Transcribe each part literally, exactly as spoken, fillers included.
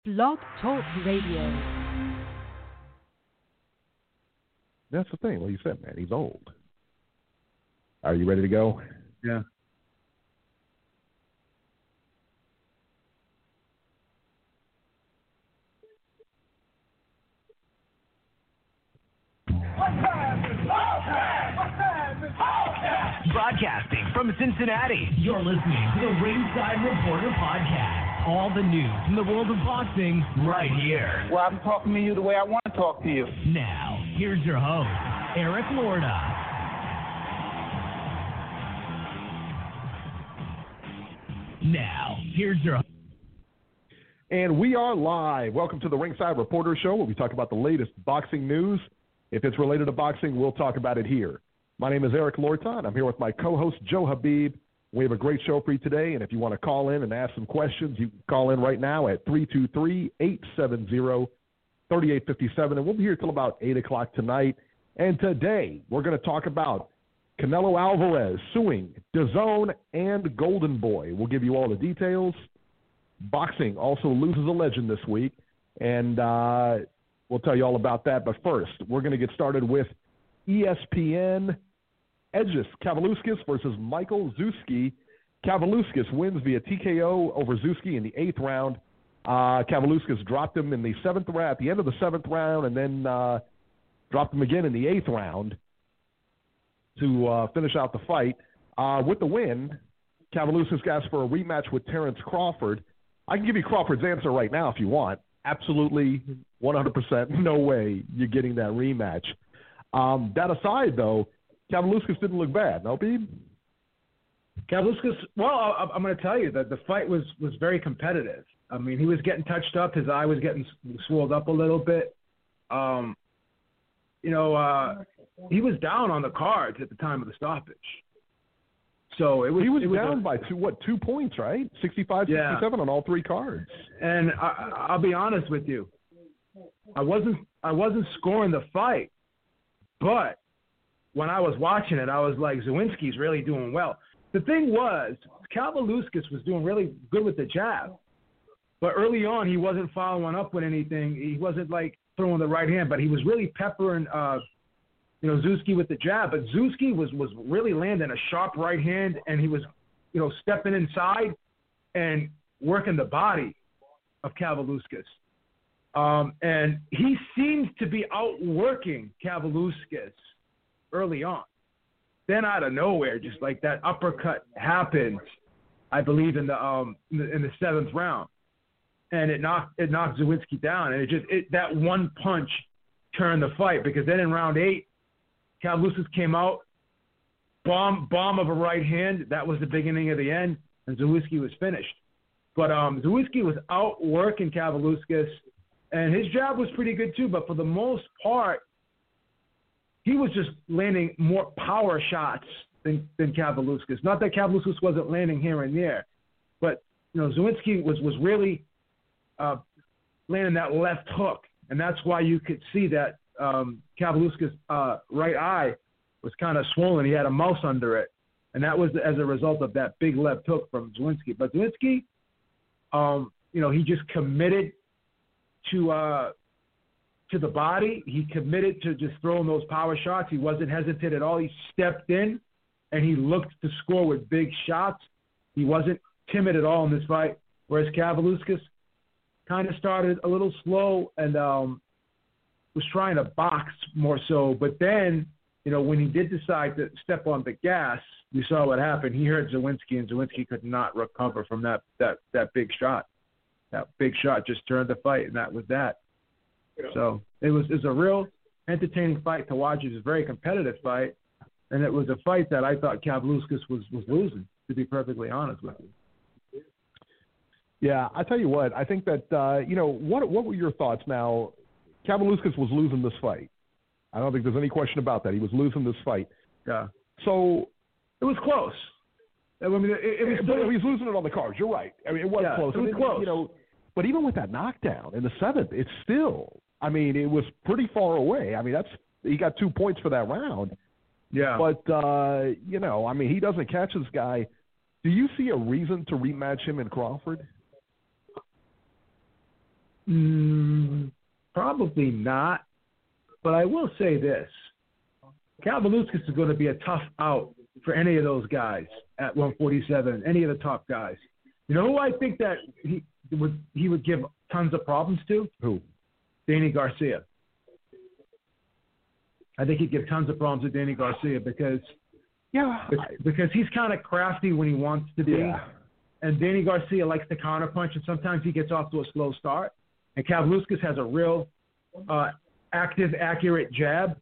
Blog Talk Radio. That's the thing. Like you said, man, he's old. Are you ready to go? Yeah. Broadcasting from Cincinnati, you're listening to the Ringside Reporter Podcast. All the news from the world of boxing right here. Well, I'm talking to you the way I want to talk to you. Now, here's your host, Eric Lorda. Now, here's your host. And we are live. Welcome to the Ringside Reporter Show, where we talk about the latest boxing news. If it's related to boxing, we'll talk about it here. My name is Eric Lorta. I'm here with my co-host, Joe Habib. We have a great show for you today, and if you want to call in and ask some questions, you can call in right now at three two three, eight seven zero, three eight five seven, and we'll be here till about eight o'clock tonight. And today, we're going to talk about Canelo Alvarez suing DAZN and Golden Boy. We'll give you all the details. Boxing also loses a legend this week, and uh, we'll tell you all about that. But first, we're going to get started with E S P N. Edges Kavaluskas versus Michael Zuzki. Kavaluskas wins via T K O over Zuzki in the eighth round. Uh, Kavaluskas dropped him in the seventh round, at the end of the seventh round, and then uh, dropped him again in the eighth round to uh, finish out the fight. Uh, with the win, Kavaluskas asked for a rematch with Terrence Crawford. I can give you Crawford's answer right now if you want. Absolutely, one hundred percent, no way you're getting that rematch. Um, that aside, though, Kavaluskas didn't look bad. No, Pete? Kavaluskas, well, I, I'm going to tell you that the fight was, was very competitive. I mean, he was getting touched up. His eye was getting swelled up a little bit. Um, you know, uh, he was down on the cards at the time of the stoppage. So it was. He was, it was down a, by two, what, two points, right? sixty-five, yeah. sixty-seven on all three cards. And I, I'll be honest with you, I wasn't I wasn't scoring the fight, but when I was watching it, I was like, Zawinski's really doing well. The thing was, Kavaluskas was doing really good with the jab. But early on, he wasn't following up with anything. He wasn't, like, throwing the right hand, but he was really peppering, uh, you know, Zuzki with the jab. But Zuzki was, was really landing a sharp right hand, and he was, you know, stepping inside and working the body of Kavaluskas. Um, and he seems to be outworking Kavaluskas early on. Then out of nowhere, just like that uppercut happened, I believe in the um in the, in the seventh round, and it knocked it knocked Zawinski down, and it just it that one punch turned the fight, because then in round eight, Kavaluskas came out, bomb bomb of a right hand, that was the beginning of the end, and Zawinski was finished. But um Zawinski was outworking Kavaluskas, and his jab was pretty good too, but for the most part, he was just landing more power shots than, than Kavaluskas. Not that Kavaluskas wasn't landing here and there, but you know, Zawinski was was really uh, landing that left hook, and that's why you could see that um, Kavaluskas' uh, right eye was kind of swollen. He had a mouse under it, and that was as a result of that big left hook from Zawinski. But Zawinski, um, you know, he just committed to. Uh, to the body. He committed to just throwing those power shots. He wasn't hesitant at all. He stepped in, and he looked to score with big shots. He wasn't timid at all in this fight, whereas Kavaluskas kind of started a little slow and um, was trying to box more so. But then, you know, when he did decide to step on the gas, we saw what happened. He hurt Zawinski, and Zawinski could not recover from that, that, that big shot. That big shot just turned the fight, and that was that. So it was, it was a real entertaining fight to watch. It was a very competitive fight, and it was a fight that I thought Kavaluskas was, was losing, to be perfectly honest with you. Yeah, I tell you what, I think that, uh, you know, what what were your thoughts now? Kavaluskas was losing this fight. I don't think there's any question about that. He was losing this fight. Yeah. So it was close. I mean, it, it was, but he was losing it on the cards. You're right. I mean, it was yeah, close. It was I mean, close. You know, but even with that knockdown in the seventh, it's still, I mean, it was pretty far away. I mean, that's he got two points for that round. Yeah. But, uh, you know, I mean, he doesn't catch this guy. Do you see a reason to rematch him in Crawford? Mm, probably not. But I will say this. Kavaliauskas is going to be a tough out for any of those guys at one forty-seven, any of the top guys. You know who I think that he would he would give tons of problems to? Who? Danny Garcia. I think he'd give tons of problems to Danny Garcia because Yeah, because he's kind of crafty when he wants to be. Yeah. And Danny Garcia likes to counterpunch, and sometimes he gets off to a slow start. And Kavaliauskas has a real uh, active, accurate jab.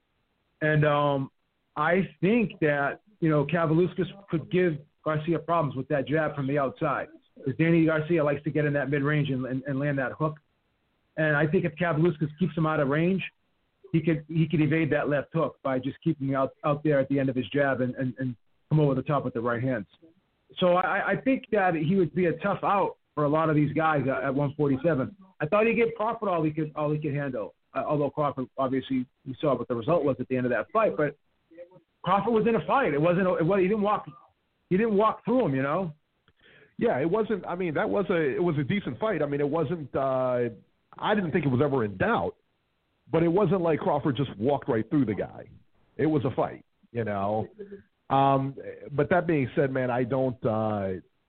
And um, I think that, you know, Kavaliauskas could give Garcia problems with that jab from the outside. Because Danny Garcia likes to get in that mid-range and, and, and land that hook. And I think if Kavaliauskas keeps him out of range, he could he could evade that left hook by just keeping him out, out there at the end of his jab and, and, and come over the top with the right hands. So I, I think that he would be a tough out for a lot of these guys at, at one forty-seven. I thought he'd give Crawford all he could all he could handle. Uh, although Crawford, obviously, we saw what the result was at the end of that fight. But Crawford was in a fight. It wasn't. It was, he didn't walk. He didn't walk through him. You know. Yeah, it wasn't. I mean, that was a it was a decent fight. I mean, it wasn't. Uh, I didn't think it was ever in doubt, but it wasn't like Crawford just walked right through the guy. It was a fight. You know. Um, but that being said, man, I don't. Uh,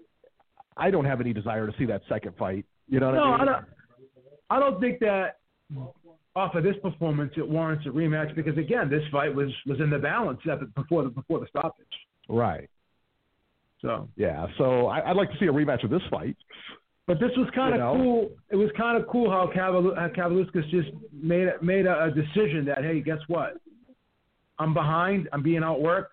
I don't have any desire to see that second fight. You know what no, I mean? I don't. I don't think that. Off of this performance, it warrants a rematch because again, this fight was, was in the balance before the before the stoppage. Right. So yeah, so I, I'd like to see a rematch of this fight. But this was kind of you know? cool. It was kind of cool how Kavaliauskas just made made a, a decision that hey, guess what? I'm behind. I'm being outworked.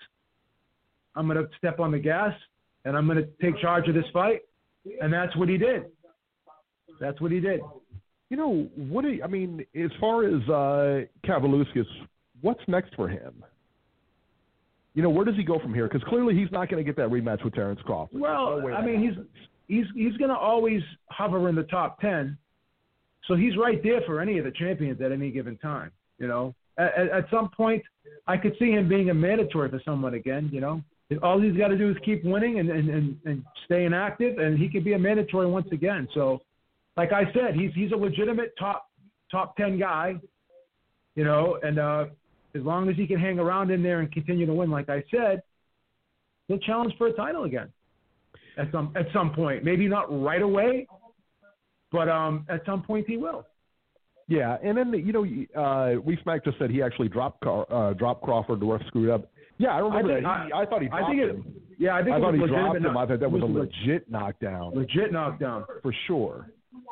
I'm going to step on the gas and I'm going to take charge of this fight, and that's what he did. That's what he did. You know, what do you, I mean, as far as uh, Kavaliauskas, what's next for him? You know, where does he go from here? Because clearly he's not going to get that rematch with Terrence Crawford. Well, no I mean, happens. he's he's he's going to always hover in the top ten, so he's right there for any of the champions at any given time. You know, at, at some point, I could see him being a mandatory for someone again. You know, all he's got to do is keep winning and, and, and, and staying active, and he could be a mandatory once again. So. Like I said, he's he's a legitimate top top ten guy, you know, and uh, as long as he can hang around in there and continue to win, like I said, he'll challenge for a title again at some at some point. Maybe not right away, but um, at some point he will. Yeah, and then you know, uh, Reese Mack just said he actually dropped uh, dropped Crawford. The ref screwed up. Yeah, I remember I think, that. He, I, I thought he dropped I think it, him. Yeah, I think I it thought was he dropped him. Knock, I thought that was, was a a legit knockdown. Legit knockdown for sure.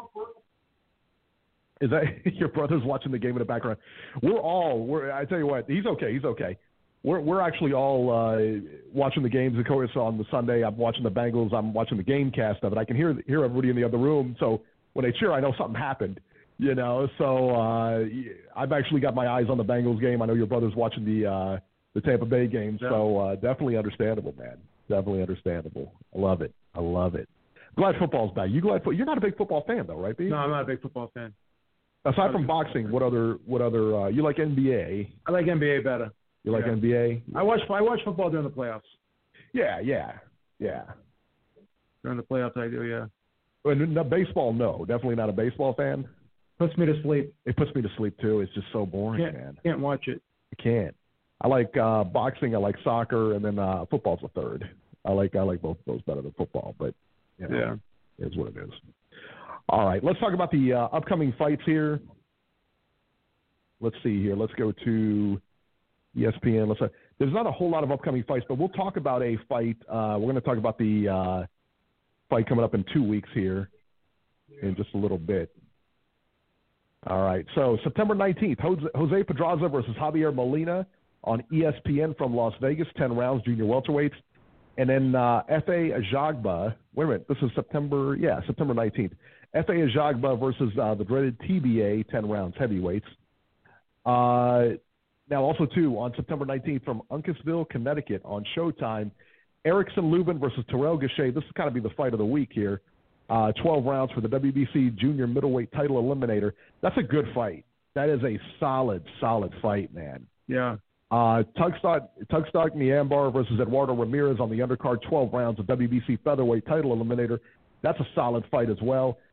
Is that your brother's watching the game in the background? We're all. We're. I tell you what, he's okay. He's okay. We're we're actually all uh, watching the games. Of course, on the Sunday, I'm watching the Bengals. I'm watching the game cast of it. I can hear hear everybody in the other room. So when they cheer, I know something happened. You know. So uh, I've actually got my eyes on the Bengals game. I know your brother's watching the uh, the Tampa Bay game. Yeah. So uh, definitely understandable, man. Definitely understandable. I love it. I love it. Glad football's back. You glad? You're not a big football fan, though, right, B? No, I'm not a big football fan. Aside from boxing, what other what other uh, you like N B A? I like N B A better. You like yeah. N B A? I watch I watch football during the playoffs. Yeah, yeah, yeah. During the playoffs, I do, yeah. And no, baseball, no, definitely not a baseball fan. Puts me to sleep. It puts me to sleep too. It's just so boring, can't, man. Can't watch it. I can't. I like uh, boxing. I like soccer, and then uh, football's a third. I like I like both of those better than football, but you know, yeah, it's what it is. All right, let's talk about the uh, upcoming fights here. Let's see here. Let's go to E S P N. Let's. Uh, there's not a whole lot of upcoming fights, but we'll talk about a fight. Uh, we're going to talk about the uh, fight coming up in two weeks here in just a little bit. All right, so September nineteenth, Jose, Jose Pedraza versus Javier Molina on E S P N from Las Vegas, ten rounds, junior welterweights. And then uh, F A Ajagba, wait a minute, this is September, yeah, September nineteenth. F A Ajagba versus uh, the dreaded T B A, ten rounds, heavyweights. Uh, now also, too, on September nineteenth from Uncasville, Connecticut on Showtime, Erickson Lubin versus Terrell Gausha. This is kind of be the fight of the week here. Uh, twelve rounds for the W B C junior middleweight title eliminator. That's a good fight. That is a solid, solid fight, man. Yeah. Uh, Tugstock, Tugstock Niambar versus Eduardo Ramirez on the undercard, twelve rounds of W B C featherweight title eliminator. That's a solid fight as well.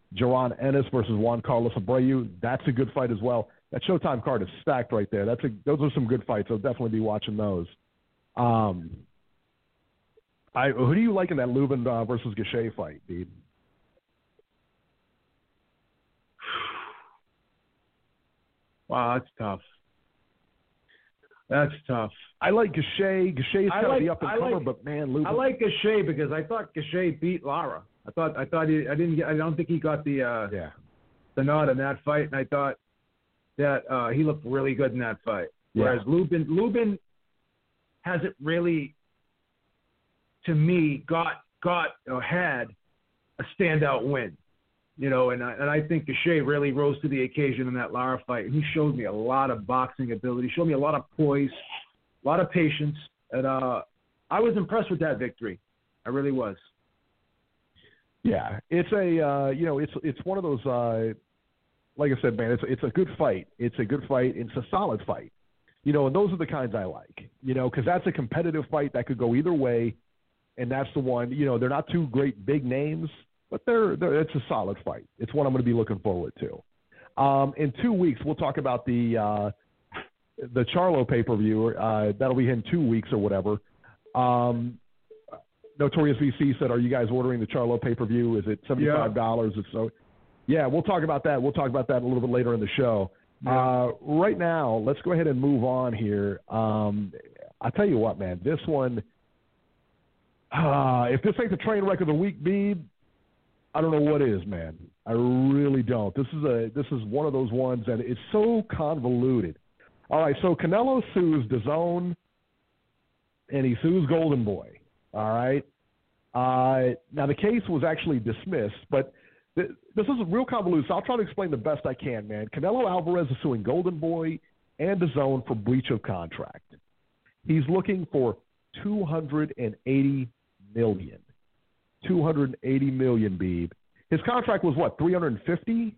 Jaron Ennis versus Juan Carlos Abreu. That's a good fight as well. That Showtime card is stacked right there. That's a, those are some good fights. I'll definitely be watching those. Um, I who do you like in that Lubin uh, versus Gaethje fight, dude? Wow, that's tough. That's tough. I like Gaethje. Gaethje's kind like, of the up and comer, like, but man, Lubin. I like Gaethje because I thought Gaethje beat Lara. I thought I thought he I didn't get, I don't think he got the uh, yeah the nod in that fight, and I thought that uh, he looked really good in that fight. Yeah. Whereas Lubin Lubin hasn't really, to me, got got or had a standout win. You know, and I, and I think Gaethje really rose to the occasion in that Lara fight. And he showed me a lot of boxing ability, showed me a lot of poise, a lot of patience, and uh, I was impressed with that victory. I really was. Yeah, it's a uh, you know it's it's one of those uh, like I said, man, it's it's a good fight. It's a good fight. It's a solid fight. You know, and those are the kinds I like. You know, because that's a competitive fight that could go either way, and that's the one. You know, they're not two great big names. But they're, they're, it's a solid fight. It's one I'm going to be looking forward to. Um, in two weeks, we'll talk about the uh, the Charlo pay-per-view. Uh, that'll be in two weeks or whatever. Um, Notorious V C said, are you guys ordering the Charlo pay-per-view? Is it seventy-five dollars yeah. or so? Yeah, we'll talk about that. We'll talk about that a little bit later in the show. Yeah. Uh, right now, let's go ahead and move on here. Um, I tell you what, man, this one, uh, if this ain't the train wreck of the week, Beeb, I don't know what is, man. I really don't. This is a this is one of those ones that it's so convoluted. All right, so Canelo sues DAZN, and he sues Golden Boy. All right. Uh, now the case was actually dismissed, but th- this is real convoluted. So I'll try to explain the best I can, man. Canelo Alvarez is suing Golden Boy and DAZN for breach of contract. He's looking for two hundred eighty million dollars. two hundred eighty million dollars, Beeb. His contract was what, three hundred fifty?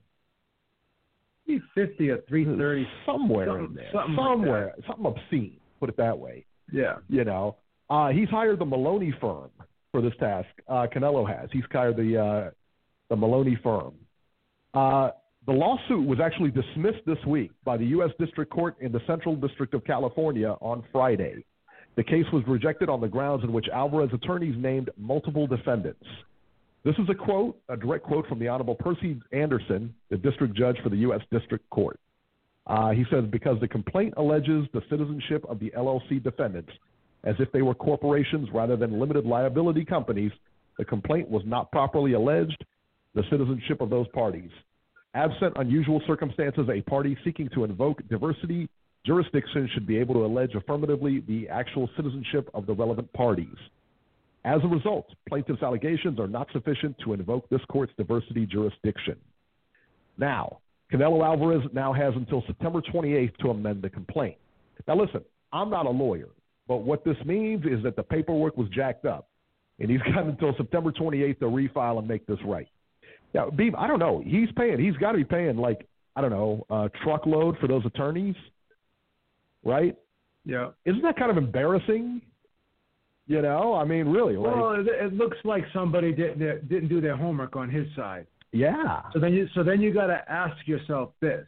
three fifty or three thirty, somewhere something, in there, something somewhere, like something obscene. Put it that way. Yeah, you know, uh, he's hired the Maloney firm for this task. Uh, Canelo has. He's hired the uh, the Maloney firm. Uh, the lawsuit was actually dismissed this week by the U S District Court in the Central District of California on Friday. The case was rejected on the grounds in which Alvarez attorneys named multiple defendants. This is a quote, a direct quote from the Honorable Percy Anderson, the district judge for the U S District Court. Uh, he says, because the complaint alleges the citizenship of the L L C defendants as if they were corporations rather than limited liability companies, the complaint was not properly alleged the citizenship of those parties. Absent unusual circumstances, a party seeking to invoke diversity jurisdiction should be able to allege affirmatively the actual citizenship of the relevant parties. As a result, plaintiff's allegations are not sufficient to invoke this court's diversity jurisdiction. Now, Canelo Alvarez now has until September twenty-eighth to amend the complaint. Now listen, I'm not a lawyer, but what this means is that the paperwork was jacked up, and he's got until September twenty-eighth to refile and make this right. Now, Beeb, I don't know. He's paying, he's got to be paying like, I don't know, a truckload for those attorneys. Right? Yeah. Isn't that kind of embarrassing? You know, I mean, really. Well, like, it, it looks like somebody didn't didn't do their homework on his side. Yeah. So then you so then you got to ask yourself this: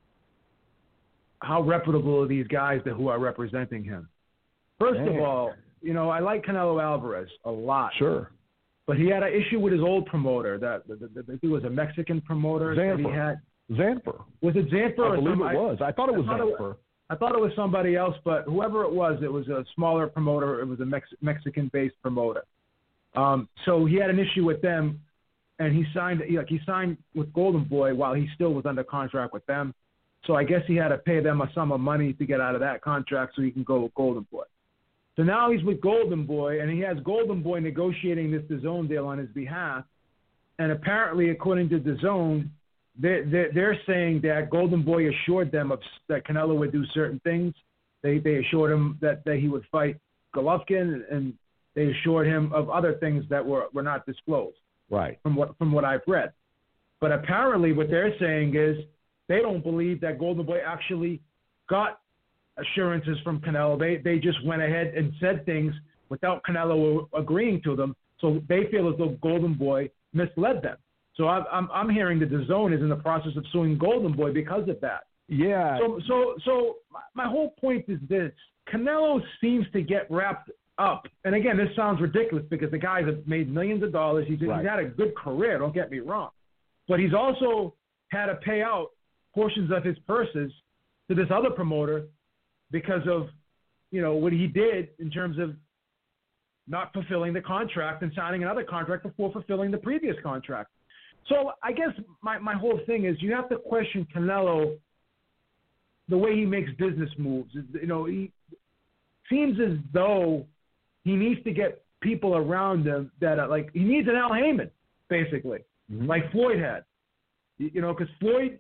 how reputable are these guys that who are representing him? First Man. of all, you know, I like Canelo Alvarez a lot. Sure. But he had an issue with his old promoter. That the, the, the, he was a Mexican promoter. Zanfer. That he had. Zanfer. Was it Zanfer? I or believe some, it was. I thought it was I thought Zanfer. It, I thought it was somebody else, but whoever it was, it was a smaller promoter. It was a Mex- Mexican-based promoter. Um, so he had an issue with them, and he signed. He, like he signed with Golden Boy while he still was under contract with them. So I guess he had to pay them a sum of money to get out of that contract so he can go with Golden Boy. So now he's with Golden Boy, and he has Golden Boy negotiating this DAZN deal on his behalf. And apparently, according to DAZN, They're, they're, they're saying that Golden Boy assured them of, that Canelo would do certain things. They they assured him that, that he would fight Golovkin, and they assured him of other things that were, were not disclosed. Right. From what from what I've read. But apparently what they're saying is they don't believe that Golden Boy actually got assurances from Canelo. They they just went ahead and said things without Canelo agreeing to them. So they feel as though Golden Boy misled them. So I'm I'm, I'm hearing that DAZN is in the process of suing Golden Boy because of that. Yeah. So so so my whole point is this: Canelo seems to get wrapped up, and again, this sounds ridiculous because the guys have made millions of dollars. He's, Right. he's had a good career. Don't get me wrong, but he's also had to pay out portions of his purses to this other promoter because of, you know, what he did in terms of not fulfilling the contract and signing another contract before fulfilling the previous contract. So I guess my, my whole thing is you have to question Canelo, the way he makes business moves. You know, he seems as though he needs to get people around him that are like, he needs an Al Heyman, basically, Mm-hmm. like Floyd had. You know, because Floyd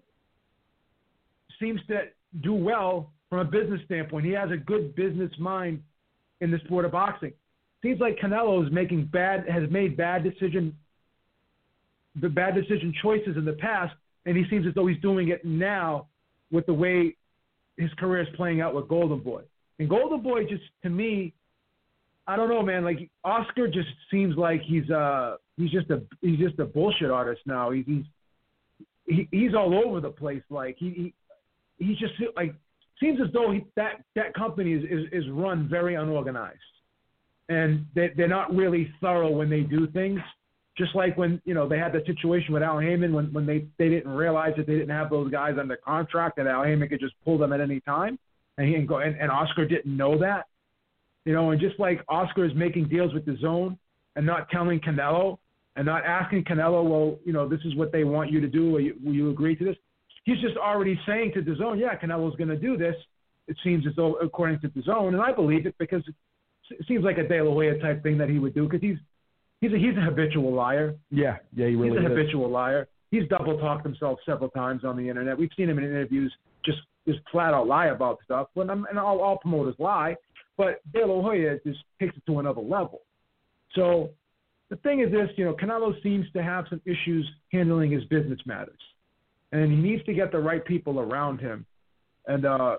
seems to do well from a business standpoint. He has a good business mind in the sport of boxing. Seems like Canelo is making bad, has made bad decision, the bad decision choices in the past, and he seems as though he's doing it now with the way his career is playing out with Golden Boy. And Golden Boy just, to me, I don't know, man. Like Oscar just seems like he's uh he's just a he's just a bullshit artist now. He's he's he, he's all over the place. Like he, he he's just like seems as though he, that that company is, is is run very unorganized, and they they're not really thorough when they do things. Just like when, you know, they had the situation with Al Heyman when, when they, they didn't realize that they didn't have those guys under contract and Al Heyman could just pull them at any time, and he and go and, and Oscar didn't know that. You know, and just like Oscar is making deals with DAZN and not telling Canelo and not asking Canelo, well, you know, this is what they want you to do. Will you, will you agree to this? He's just already saying to DAZN, yeah, Canelo's going to do this. It seems as though, according to DAZN, and I believe it because it seems like a De La Hoya type thing that he would do because he's he's a, he's a habitual liar. Yeah, yeah, he really He's a is. habitual liar. He's double talked himself several times on the internet. We've seen him in interviews just just flat out lie about stuff. But I'm, and all, all promoters lie. But De La Hoya just takes it to another level. So the thing is this, you know, Canelo seems to have some issues handling his business matters. And he needs to get the right people around him. And, uh,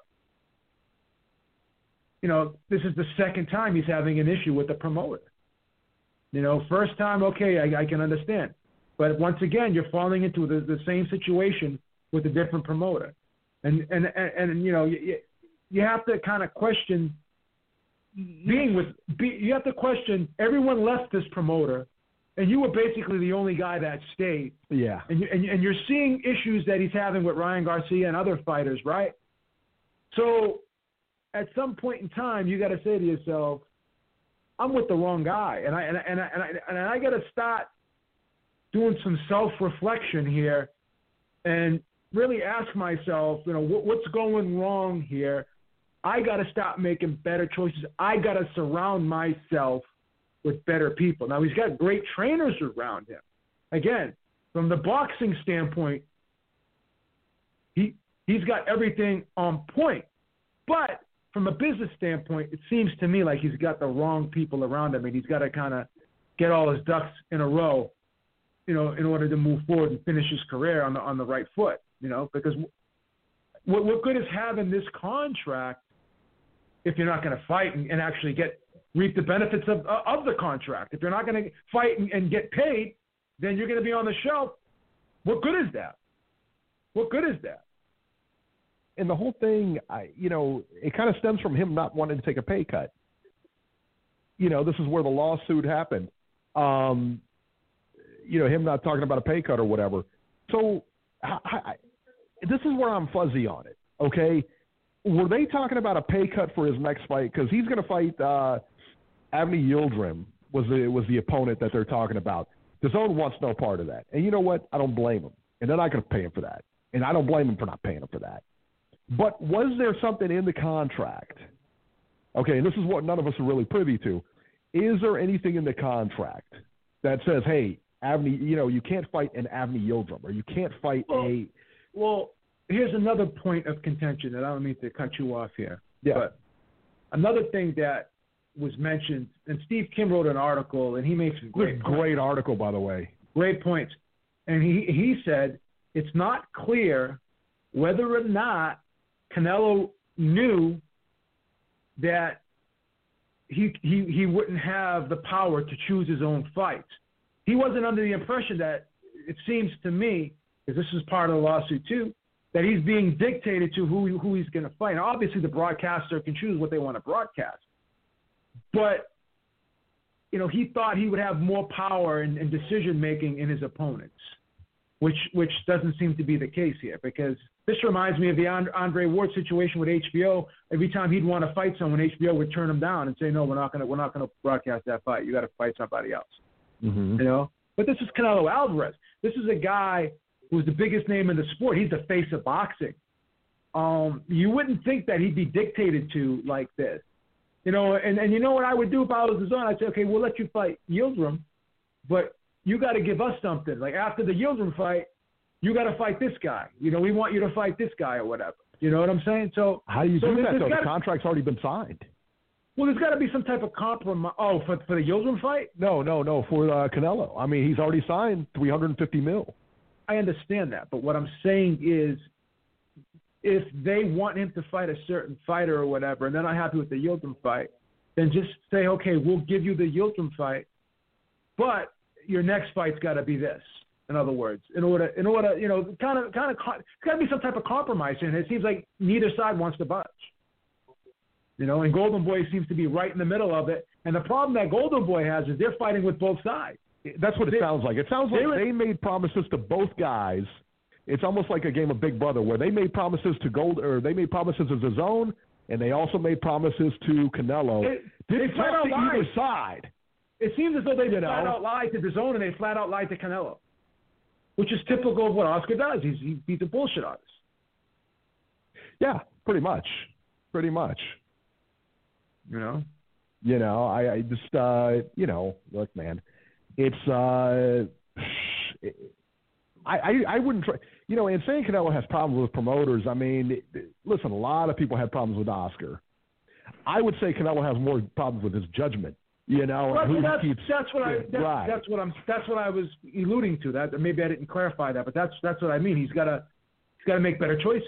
you know, this is the second time he's having an issue with the promoter. You know, first time, okay, I, I can understand. But once again, you're falling into the, the same situation with a different promoter. And, and, and, and you know, you, you have to kind of question being with, be, you have to question, everyone left this promoter, and you were basically the only guy that stayed. Yeah. And, you, and, and you're seeing issues that he's having with Ryan Garcia and other fighters, right? So at some point in time, you got to say to yourself, I'm with the wrong guy. And I, and I, and I, and I, and I got to start doing some self-reflection here and really ask myself, you know, what, what's going wrong here? I got to stop making better choices. I got to surround myself with better people. Now, he's got great trainers around him. Again, from the boxing standpoint, he, he's got everything on point. But from a business standpoint, it seems to me like he's got the wrong people around him, and he's got to kind of get all his ducks in a row, you know, in order to move forward and finish his career on the on the right foot, you know, because what, what good is having this contract if you're not going to fight and, and actually get reap the benefits of of the contract? If you're not going to fight and, and get paid, then you're going to be on the shelf. What good is that? What good is that? And the whole thing, I, you know, it kind of stems from him not wanting to take a pay cut. You know, this is where the lawsuit happened. Um, you know, him not talking about a pay cut or whatever. So I, I, this is where I'm fuzzy on it, okay? Were they talking about a pay cut for his next fight? Because he's going to fight uh, Avni Yildirim was the, was the opponent that they're talking about. DAZN wants no part of that. And you know what? I don't blame him. And they're not going to pay him for that. And I don't blame him for not paying him for that. But was there something in the contract? Okay, and this is what none of us are really privy to. Is there anything in the contract that says, hey, Avni, you know, you can't fight an Avni Yildirim, or you can't fight well, a... Well, here's another point of contention, and I don't mean to cut you off here. Yeah. But another thing that was mentioned, and Steve Kim wrote an article, and he makes some great Great, great article, by the way. Great points. And he, he said it's not clear whether or not Canelo knew that he, he he wouldn't have the power to choose his own fights. He wasn't under the impression that it seems to me, because this is part of the lawsuit too, that he's being dictated to who who he's going to fight. Now, obviously, the broadcaster can choose what they want to broadcast, but you know, he thought he would have more power in, in decision making in his opponents, which which doesn't seem to be the case here. Because this reminds me of the Andre Ward situation with H B O. Every time he'd want to fight someone, H B O would turn him down and say, "No, we're not going to we're not going to broadcast that fight. You got to fight somebody else." Mm-hmm. You know, but this is Canelo Alvarez. This is a guy who's the biggest name in the sport. He's the face of boxing. Um, you wouldn't think that he'd be dictated to like this. You know, and, and you know what I would do if I was the zone? I'd say, okay, we'll let you fight Yildirim, but you got to give us something. Like after the Yildirim fight, you got to fight this guy. You know, we want you to fight this guy or whatever. You know what I'm saying? So how do you so do that, though? Gotta, the contract's already been signed. Well, there's got to be some type of compromise. Oh, for, for the Yildirim fight? No, no, no, for uh, Canelo. I mean, he's already signed three hundred fifty mil. I understand that, but what I'm saying is, if they want him to fight a certain fighter or whatever, and they're not happy with the Yildirim fight, then just say, okay, we'll give you the Yildirim fight, but your next fight's got to be this. In other words, in order, in order, you know, kind of, kind of, it's got to be some type of compromise, and it seems like neither side wants to budge. You know, and Golden Boy seems to be right in the middle of it. And the problem that Golden Boy has is they're fighting with both sides. That's what it they, sounds like. It sounds like they, were, they made promises to both guys. It's almost like a game of Big Brother where they made promises to Gold, or they made promises as a zone, and they also made promises to Canelo. It, Didn't they flat talk out to lied. either side. It seems as though they You flat know? out lied to the zone and they flat out lied to Canelo, which is typical of what Oscar does. He's he, he's a bullshit artist. Yeah, pretty much, pretty much. You know. You know, I, I just, uh, you know, look, man, it's, uh, I, I, I wouldn't try, you know, and saying Canelo has problems with promoters. I mean, listen, a lot of people had problems with Oscar. I would say Canelo has more problems with his judgment. You know, Well, who that's, keeps, that's what I that's, right. that's what I'm that's what I was alluding to. That maybe I didn't clarify that, but that's that's what I mean. He's got to he's got to make better choices.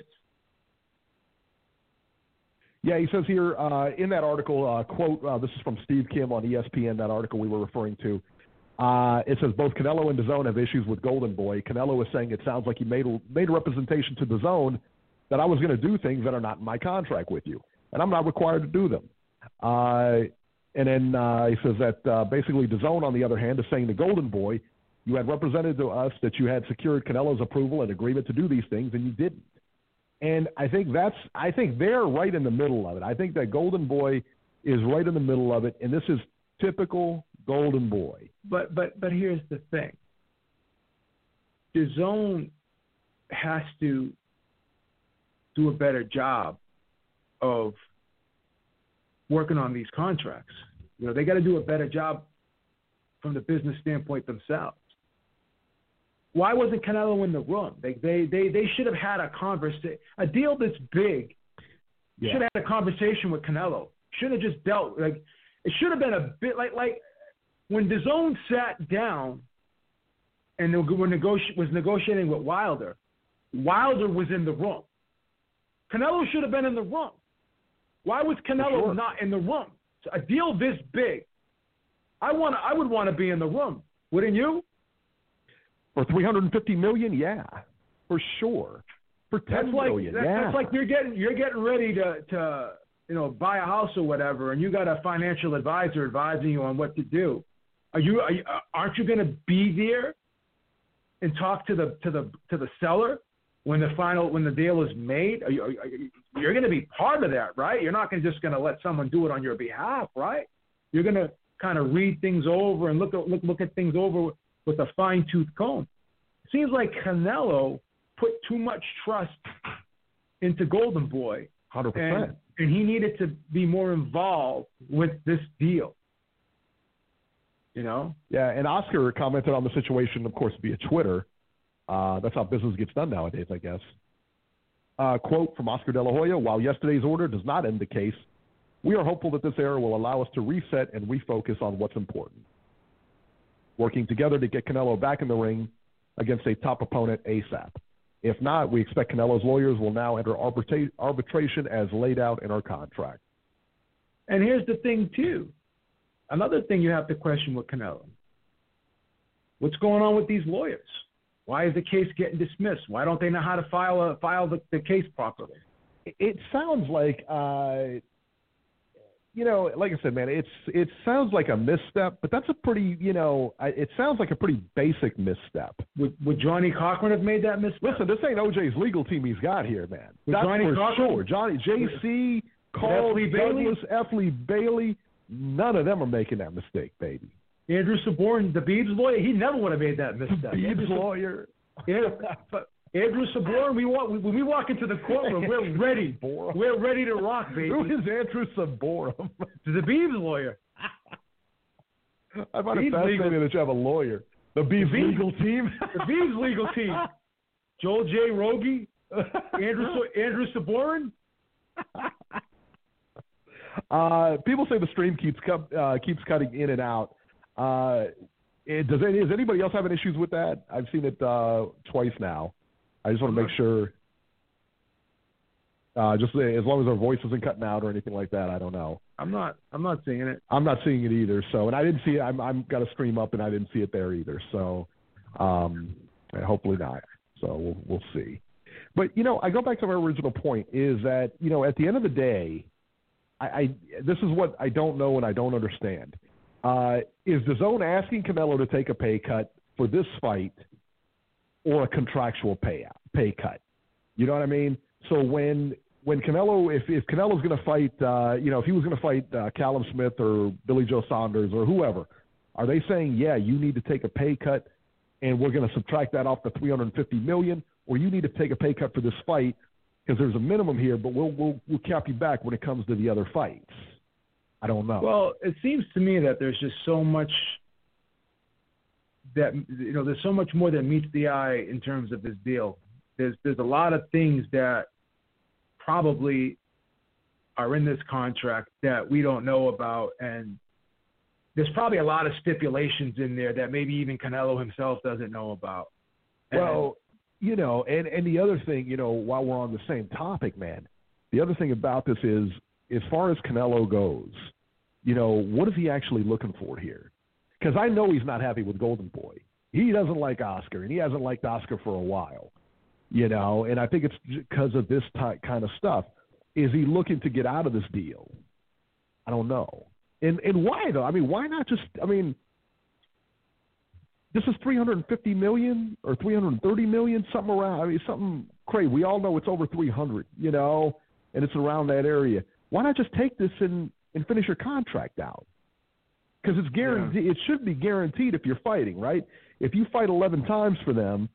Yeah, he says here uh, in that article, uh, quote, uh, this is from Steve Kim on E S P N, that article we were referring to. Uh, it says both Canelo and DAZN have issues with Golden Boy. Canelo is saying it sounds like he made a, made a representation to DAZN that I was going to do things that are not in my contract with you, and I'm not required to do them. Uh, and then uh, he says that uh, basically DAZN, on the other hand, is saying to Golden Boy, you had represented to us that you had secured Canelo's approval and agreement to do these things, and you didn't. And I think that's, I think they're right in the middle of it. I think that Golden Boy is right in the middle of it, and this is typical Golden Boy. But but but here's the thing. DAZN has to do a better job of working on these contracts. You know, they got to do a better job from the business standpoint themselves. Why wasn't Canelo in the room? They they they, they should have had a conversation. A deal this big yeah. should have had a conversation with Canelo. Should have just dealt like it should have been a bit like like when DAZN sat down and they were negoti- was negotiating with Wilder. Wilder was in the room. Canelo should have been in the room. Why was Canelo sure. not in the room? A deal this big, I want I would want to be in the room. Wouldn't you? For three hundred fifty million dollars, yeah, for sure. For ten that's like, million that, yeah. That's like you're getting you're getting ready to, to you know buy a house or whatever, and you got a financial advisor advising you on what to do. Are you, are you aren't you going to be there and talk to the to the to the seller when the final when the deal is made? Are you, are you, you're going to be part of that, right? You're not gonna, just going to let someone do it on your behalf, right? You're going to kind of read things over and look at look look at things over with a fine-tooth comb. It seems like Canelo put too much trust into Golden Boy. one hundred percent. And, and he needed to be more involved with this deal. You know? Yeah, and Oscar commented on the situation, of course, via Twitter. Uh, that's how business gets done nowadays, I guess. Uh, quote from Oscar De La Hoya, while yesterday's order does not end the case, we are hopeful that this error will allow us to reset and refocus on what's important. Working together to get Canelo back in the ring against a top opponent ASAP. If not, we expect Canelo's lawyers will now enter arbitra- arbitration as laid out in our contract. And here's the thing, too. Another thing you have to question with Canelo. What's going on with these lawyers? Why is the case getting dismissed? Why don't they know how to file a, file the, the case properly? It sounds like, uh, you know, like I said, man, it's it sounds like a misstep, but that's a pretty, you know, it sounds like a pretty basic misstep. Would, would Johnny Cochran have made that misstep? Listen, this ain't O J's legal team he's got here, man. Would That's Johnny for Cochran? sure. Johnny, J C, Carl, F. Lee Bailey? Douglas, F. Lee Bailey, none of them are making that mistake, baby. Andrew Saborn, the Beebs lawyer, he never would have made that misstep. Beebs Andrew lawyer. Yeah, but Andrew Saborn, we walk, when we walk into the courtroom, we're ready. We're ready to rock, baby. Who is Andrew Saborum? The Beebs lawyer. I find Beebs it fascinating legal. that you have a lawyer. The Beebs Beebs- legal team. The Beebs legal team. Joel J. Rogie, Andrew Andrew Saborn. Uh, people say the stream keeps cu- uh, keeps cutting in and out. Uh, it, does, any, does anybody else having issues with that? I've seen it uh, twice now. I just want to make sure. Uh, just as long as our voice isn't cutting out or anything like that, I don't know. I'm not. I'm not seeing it. I'm not seeing it either. So, and I didn't see it. I'm, I'm got a stream up, and I didn't see it there either. So, um, hopefully not. So we'll we'll see. But you know, I go back to my original point: is that you know, at the end of the day, I, I this is what I don't know and I don't understand. Uh, is the zone asking Canelo to take a pay cut for this fight, or a contractual payout pay cut? You know what I mean? So when when Canelo, if, if Canelo's going to fight, uh, you know, if he was going to fight uh, Callum Smith or Billy Joe Saunders or whoever, are they saying, yeah, you need to take a pay cut and we're going to subtract that off the three hundred fifty million dollars, or you need to take a pay cut for this fight because there's a minimum here, but we'll, we'll, we'll cap you back when it comes to the other fights? I don't know. Well, it seems to me that there's just so much that, you know, there's so much more that meets the eye in terms of this deal. There's there's a lot of things that probably are in this contract that we don't know about, and there's probably a lot of stipulations in there that maybe even Canelo himself doesn't know about. And, well, you know, and, and the other thing, you know, while we're on the same topic, man, the other thing about this is, as far as Canelo goes, you know, what is he actually looking for here? Because I know he's not happy with Golden Boy. He doesn't like Oscar, and he hasn't liked Oscar for a while, you know, and I think it's because of this type, kind of stuff. Is he looking to get out of this deal? I don't know. And and why, though? I mean, why not just, I mean, this is three hundred fifty million dollars or three hundred thirty million dollars, something around, I mean, something crazy. We all know it's over three hundred, you know, and it's around that area. Why not just take this and, and finish your contract out? Because it's guaranteed. Yeah. It should be guaranteed if you're fighting, right? If you fight eleven times for them,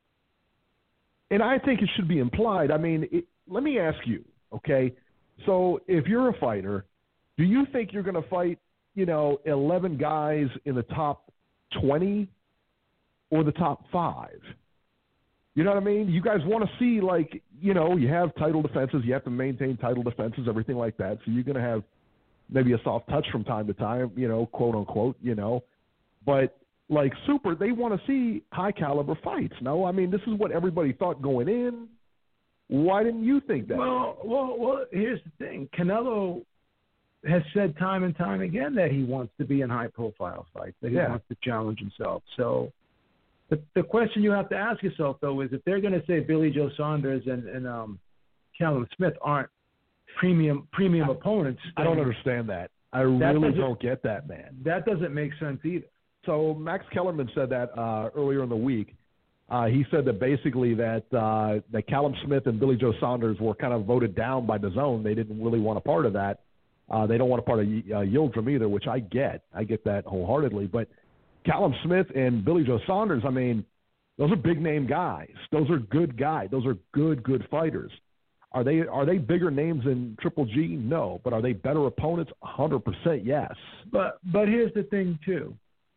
and I think it should be implied. I mean, it, let me ask you, okay? So if you're a fighter, do you think you're going to fight, you know, eleven guys in the top twenty or the top five? You know what I mean? You guys want to see, like, you know, you have title defenses. You have to maintain title defenses, everything like that. So you're going to have maybe a soft touch from time to time, you know, quote unquote, you know. But, like, super, they want to see high-caliber fights. No? I mean, this is what everybody thought going in. Why didn't you think that? Well, well, well, here's the thing. Canelo has said time and time again that he wants to be in high-profile fights, that he Yeah. wants to challenge himself. So the, the question you have to ask yourself, though, is if they're going to say Billy Joe Saunders and, and um, Callum Smith aren't premium premium opponents. I don't understand that. I really don't get that, man. That doesn't make sense either. So Max Kellerman said that uh, earlier in the week. Uh, he said that basically that uh, that Callum Smith and Billy Joe Saunders were kind of voted down by DAZN. They didn't really want a part of that. Uh, they don't want a part of uh, Yildirim either, which I get. I get that wholeheartedly. But Callum Smith and Billy Joe Saunders, I mean, those are big-name guys. Those are good guys. Those are good, good fighters. Are they are they bigger names than Triple G? No. But are they better opponents? one hundred percent yes. But but here's the thing, too.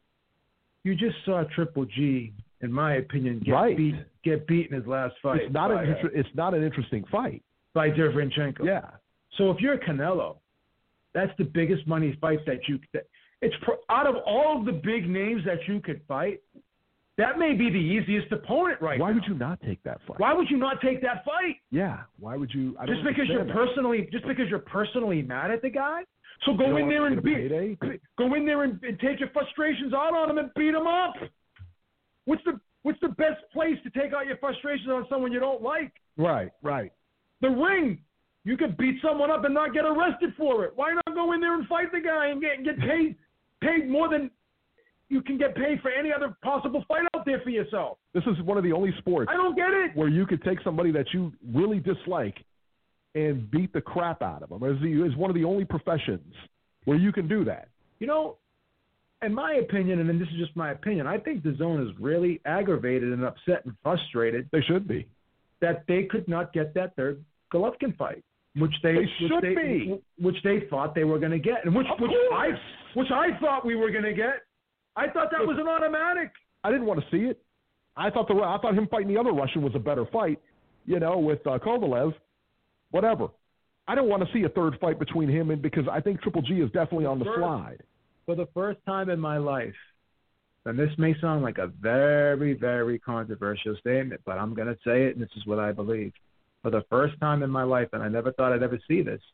You just saw Triple G, in my opinion, get right. beat get beat in his last fight. It's not, by, an, inter- it's not an interesting fight. By Derevyanchenko. Yeah. So if you're Canelo, that's the biggest money fight that you that, it's pro, out of all of the big names that you could fight, that may be the easiest opponent right Why now. would you not take that fight? Why would you not take that fight? Yeah. Why would you? I just because you're that. personally just because you're personally mad at the guy? So go in there and beat go in there and, and take your frustrations out on him and beat him up. What's the What's the best place to take out your frustrations on someone you don't like? Right, right. The ring. You could beat someone up and not get arrested for it. Why not go in there and fight the guy and get, get paid paid more than you can get paid for any other possible fight out there for yourself? This is one of the only sports I don't get it. where you could take somebody that you really dislike and beat the crap out of them. It's, it's one of the only professions where you can do that. You know, in my opinion, and then this is just my opinion, I think the Zone is really aggravated and upset and frustrated They should be. that they could not get that third Golovkin fight, which they, They which should they, be. which they thought they were going to get, and which Of which I course. which I thought we were going to get. I thought that was an automatic. I didn't want to see it. I thought the I thought him fighting the other Russian was a better fight, you know, with uh, Kovalev. Whatever. I don't want to see a third fight between him and because I think Triple G is definitely on the First- slide. For the first time in my life, and this may sound like a very, very controversial statement, but I'm going to say it, and this is what I believe. For the first time in my life, and I never thought I'd ever see this,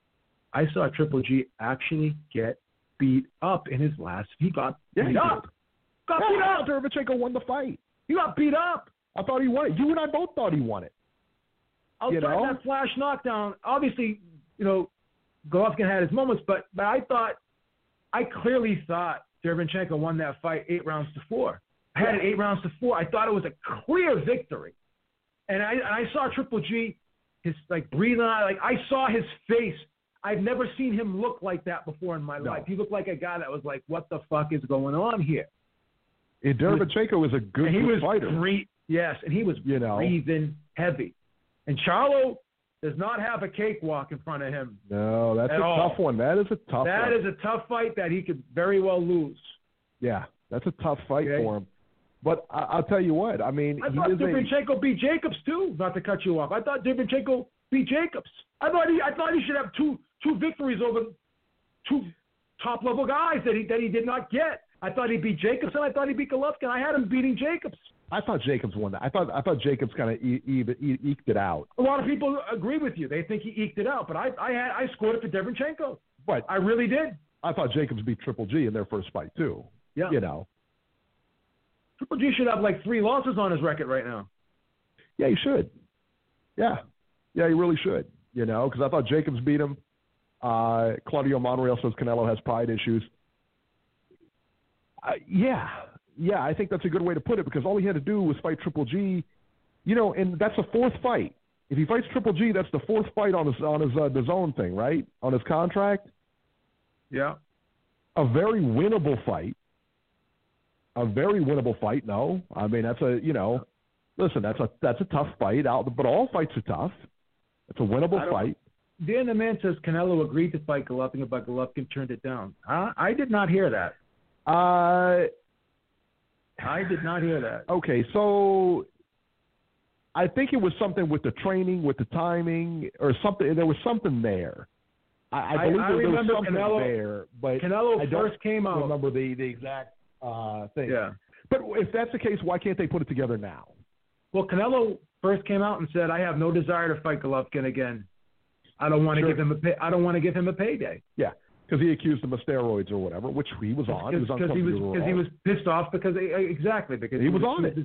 I saw Triple G actually get beat up in his last. He got Yeah, beat he up. did. Got Yeah, beat I up. thought Derevchenko won the fight. He got beat up. I thought he won it. You and I both thought he won it. Outside You know? that flash knockdown, obviously, you know, Golovkin had his moments, but but I thought, I clearly thought Derevchenko won that fight eight rounds to four. I had it eight rounds to four. I thought it was a clear victory, and I and I saw Triple G, his like breathing out, like I saw his face. I've never seen him look like that before in my No. life. He looked like a guy that was like, "What the fuck is going on here?" And Derevchenko is a good, And he good was fighter. breath- yes, and he was You know. breathing heavy. And Charlo does not have a cakewalk in front of him. No, that's At a all. tough one. That is a tough That one. is a tough fight that he could very well lose. Yeah, that's a tough fight Okay. for him. But I, I'll tell you what. I mean, I he thought is a, Derevchenko beat Jacobs too. Not to cut you off, I thought Derevchenko beat Jacobs. I thought he, I thought he should have two two victories over two top level guys that he that he did not get. I thought he beat Jacobs and I thought he beat Golovkin. I had him beating Jacobs. I thought Jacobs won that. I thought I thought Jacobs kind of e- e- e- eked it out. A lot of people agree with you. They think he eked it out, but I I had I scored it for Derevchenko. But I really did. I thought Jacobs beat Triple G in their first fight too. Yeah. You know. Triple G should have like three losses on his record right now. Yeah, he should. Yeah, yeah, he really should. You know, because I thought Jacobs beat him. Uh, Claudio Monreal says Canelo has pride issues. Uh, yeah, yeah, I think that's a good way to put it because all he had to do was fight Triple G. You know, and that's a fourth fight. If he fights Triple G, that's the fourth fight on his on his uh, D A Z N thing, right? On his contract. Yeah. A very winnable fight. A very winnable fight. No, I mean that's a you know, listen, that's a that's a tough fight out, but all fights are tough. It's a winnable fight. Dan the Man says Canelo agreed to fight Golovkin, but Golovkin turned it down. I, I did not hear that. Uh, I did not hear that. okay, so I think it was something with the training, with the timing, or something. There was something there. I, I I- believe I there, there was remember something Canelo- there, but Canelo I don't first came out. remember the the exact uh, thing. Yeah. But if that's the case, why can't they put it together now? Well, Canelo first came out and said, "I have no desire to fight Golovkin again. I don't want to Sure. give him a pay, I don't want to give him a payday." Yeah, because he accused him of steroids or whatever, which he was on. He was on Because he was something because he was pissed off because exactly because He was on it.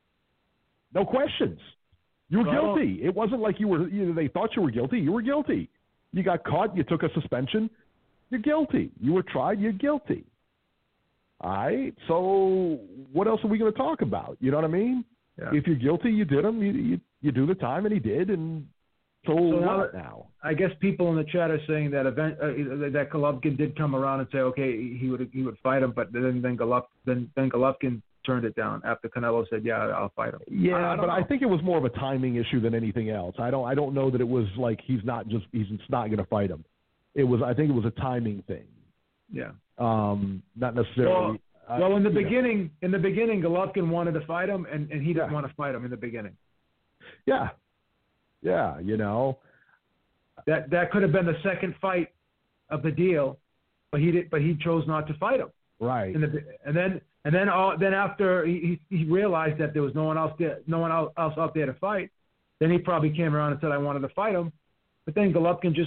No questions. You were Well, guilty. It wasn't like you were. You, they thought you were guilty. You were guilty. You got caught. You took a suspension. You're guilty. You were tried. You're guilty. All right. So what else are we going to talk about? You know what I mean? Yeah. If you're guilty, you did them. You, you you do the time, and he did. And so, So now what that- now? I guess people in the chat are saying that event uh, that Golovkin did come around and say, okay, he would he would fight him, but then then Golov, then then Golovkin turned it down after Canelo said, yeah, I'll fight him. Yeah, I, I don't but I know. think it was more of a timing issue than anything else. I don't I don't know that it was like he's not just he's not going to fight him. It was I think it was a timing thing. Yeah. Um, not necessarily. uh, Well, in the you know. beginning, in the beginning, Golovkin wanted to fight him, and, and he didn't Yeah. want to fight him in the beginning. Yeah, yeah, you know, That that could have been the second fight of the deal, but he did. But he chose not to fight him. right. In the, and then and then all, then after he, he he realized that there was no one else there, no one else out there to fight, then he probably came around and said, I wanted to fight him. But then Golovkin just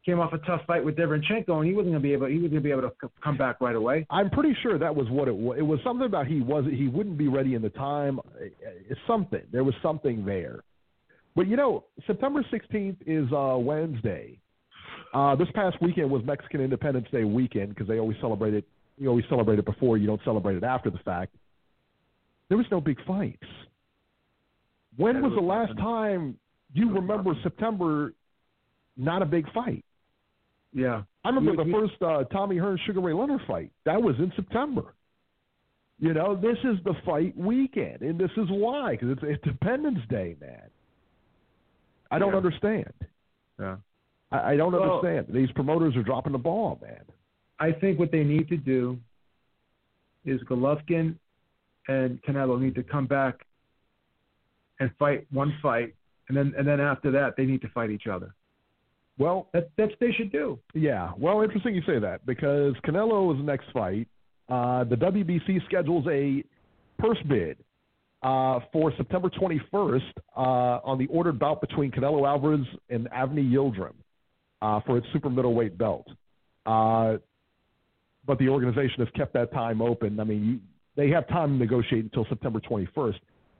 came off a tough fight with Derevyanchenko, and he wasn't going to be able. He was going to be able to c- come back right away. I'm pretty sure that was what it was. It was something about he wasn't. He wouldn't be ready in the time. It's something. There was something there. But you know, September sixteenth is uh, Wednesday. Uh, this past weekend was Mexican Independence Day weekend because they always celebrate it. You always celebrate it before. You don't celebrate it after the fact. There was no big fights. When was the last time you remember September not a big fight? Yeah. I remember You- the you- first uh, Tommy Hearns Sugar Ray Leonard fight. That was in September. You know, this is the fight weekend, and this is why, because it's, it's Independence Day, man. I don't Yeah. understand. Yeah. I, I don't Well- understand. These promoters are dropping the ball, man. I think what they need to do is Golovkin and Canelo need to come back and fight one fight, and then and then after that they need to fight each other. Well, That's that's what they should do. yeah. Well, interesting you say that because Canelo is the next fight. Uh, the W B C schedules a purse bid uh, for September twenty-first uh, on the ordered bout between Canelo Alvarez and Avni Yildirim uh, for its super middleweight belt. Uh, but the organization has kept that time open. I mean, you, they have time to negotiate until September twenty-first.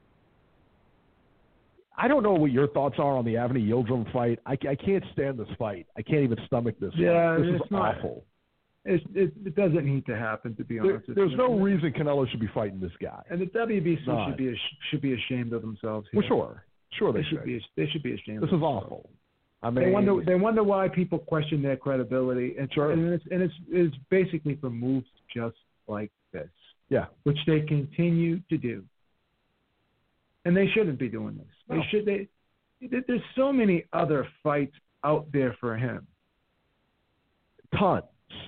I don't know what your thoughts are on the Avni Yildirim fight. I, I can't stand this fight. I can't even stomach this Yeah, fight. This it's is not- awful. It's, it, it doesn't need to happen, to be There, honest. with there's you. no reason Canelo should be fighting this guy. And the W B C None. should be ash- should be ashamed of themselves. Well, here. sure. Sure they, They should should. be they should be ashamed. This of is themselves. awful. I mean, They wonder they wonder why people question their credibility, and Sure. and it's and it's, it's basically for moves just like this, yeah. which they continue to do, and they shouldn't be doing this. No. They should they. There's so many other fights out there for him. Tons.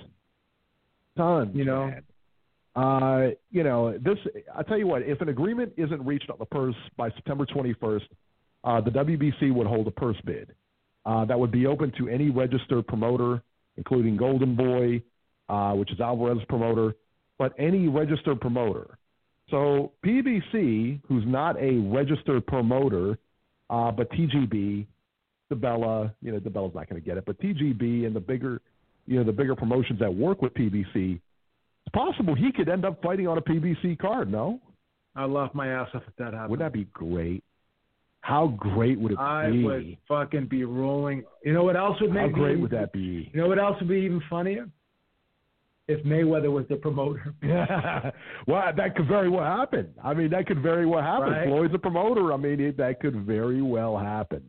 Tons. You know? man. Uh, you know, this, I'll tell you what, if an agreement isn't reached on the purse by September twenty-first, uh, the W B C would hold a purse bid. Uh, that would be open to any registered promoter, including Golden Boy, uh, which is Alvarez's promoter, but any registered promoter. So P B C, who's not a registered promoter, uh, but T G B, DeBella, you know, DeBella's not going to get it, but T G B and the bigger, you know, the bigger promotions that work with P B C, it's possible he could end up fighting on a P B C card, no? I laugh my ass off if that happens. Wouldn't that be great? How great would it I be? would fucking be rolling. You know what else would make How me great even- would that be? You know what else would be even funnier? If Mayweather was the promoter. Well, that could very well happen. I mean, that could very well happen. Right. Floyd's a promoter. I mean, it, that could very well happen.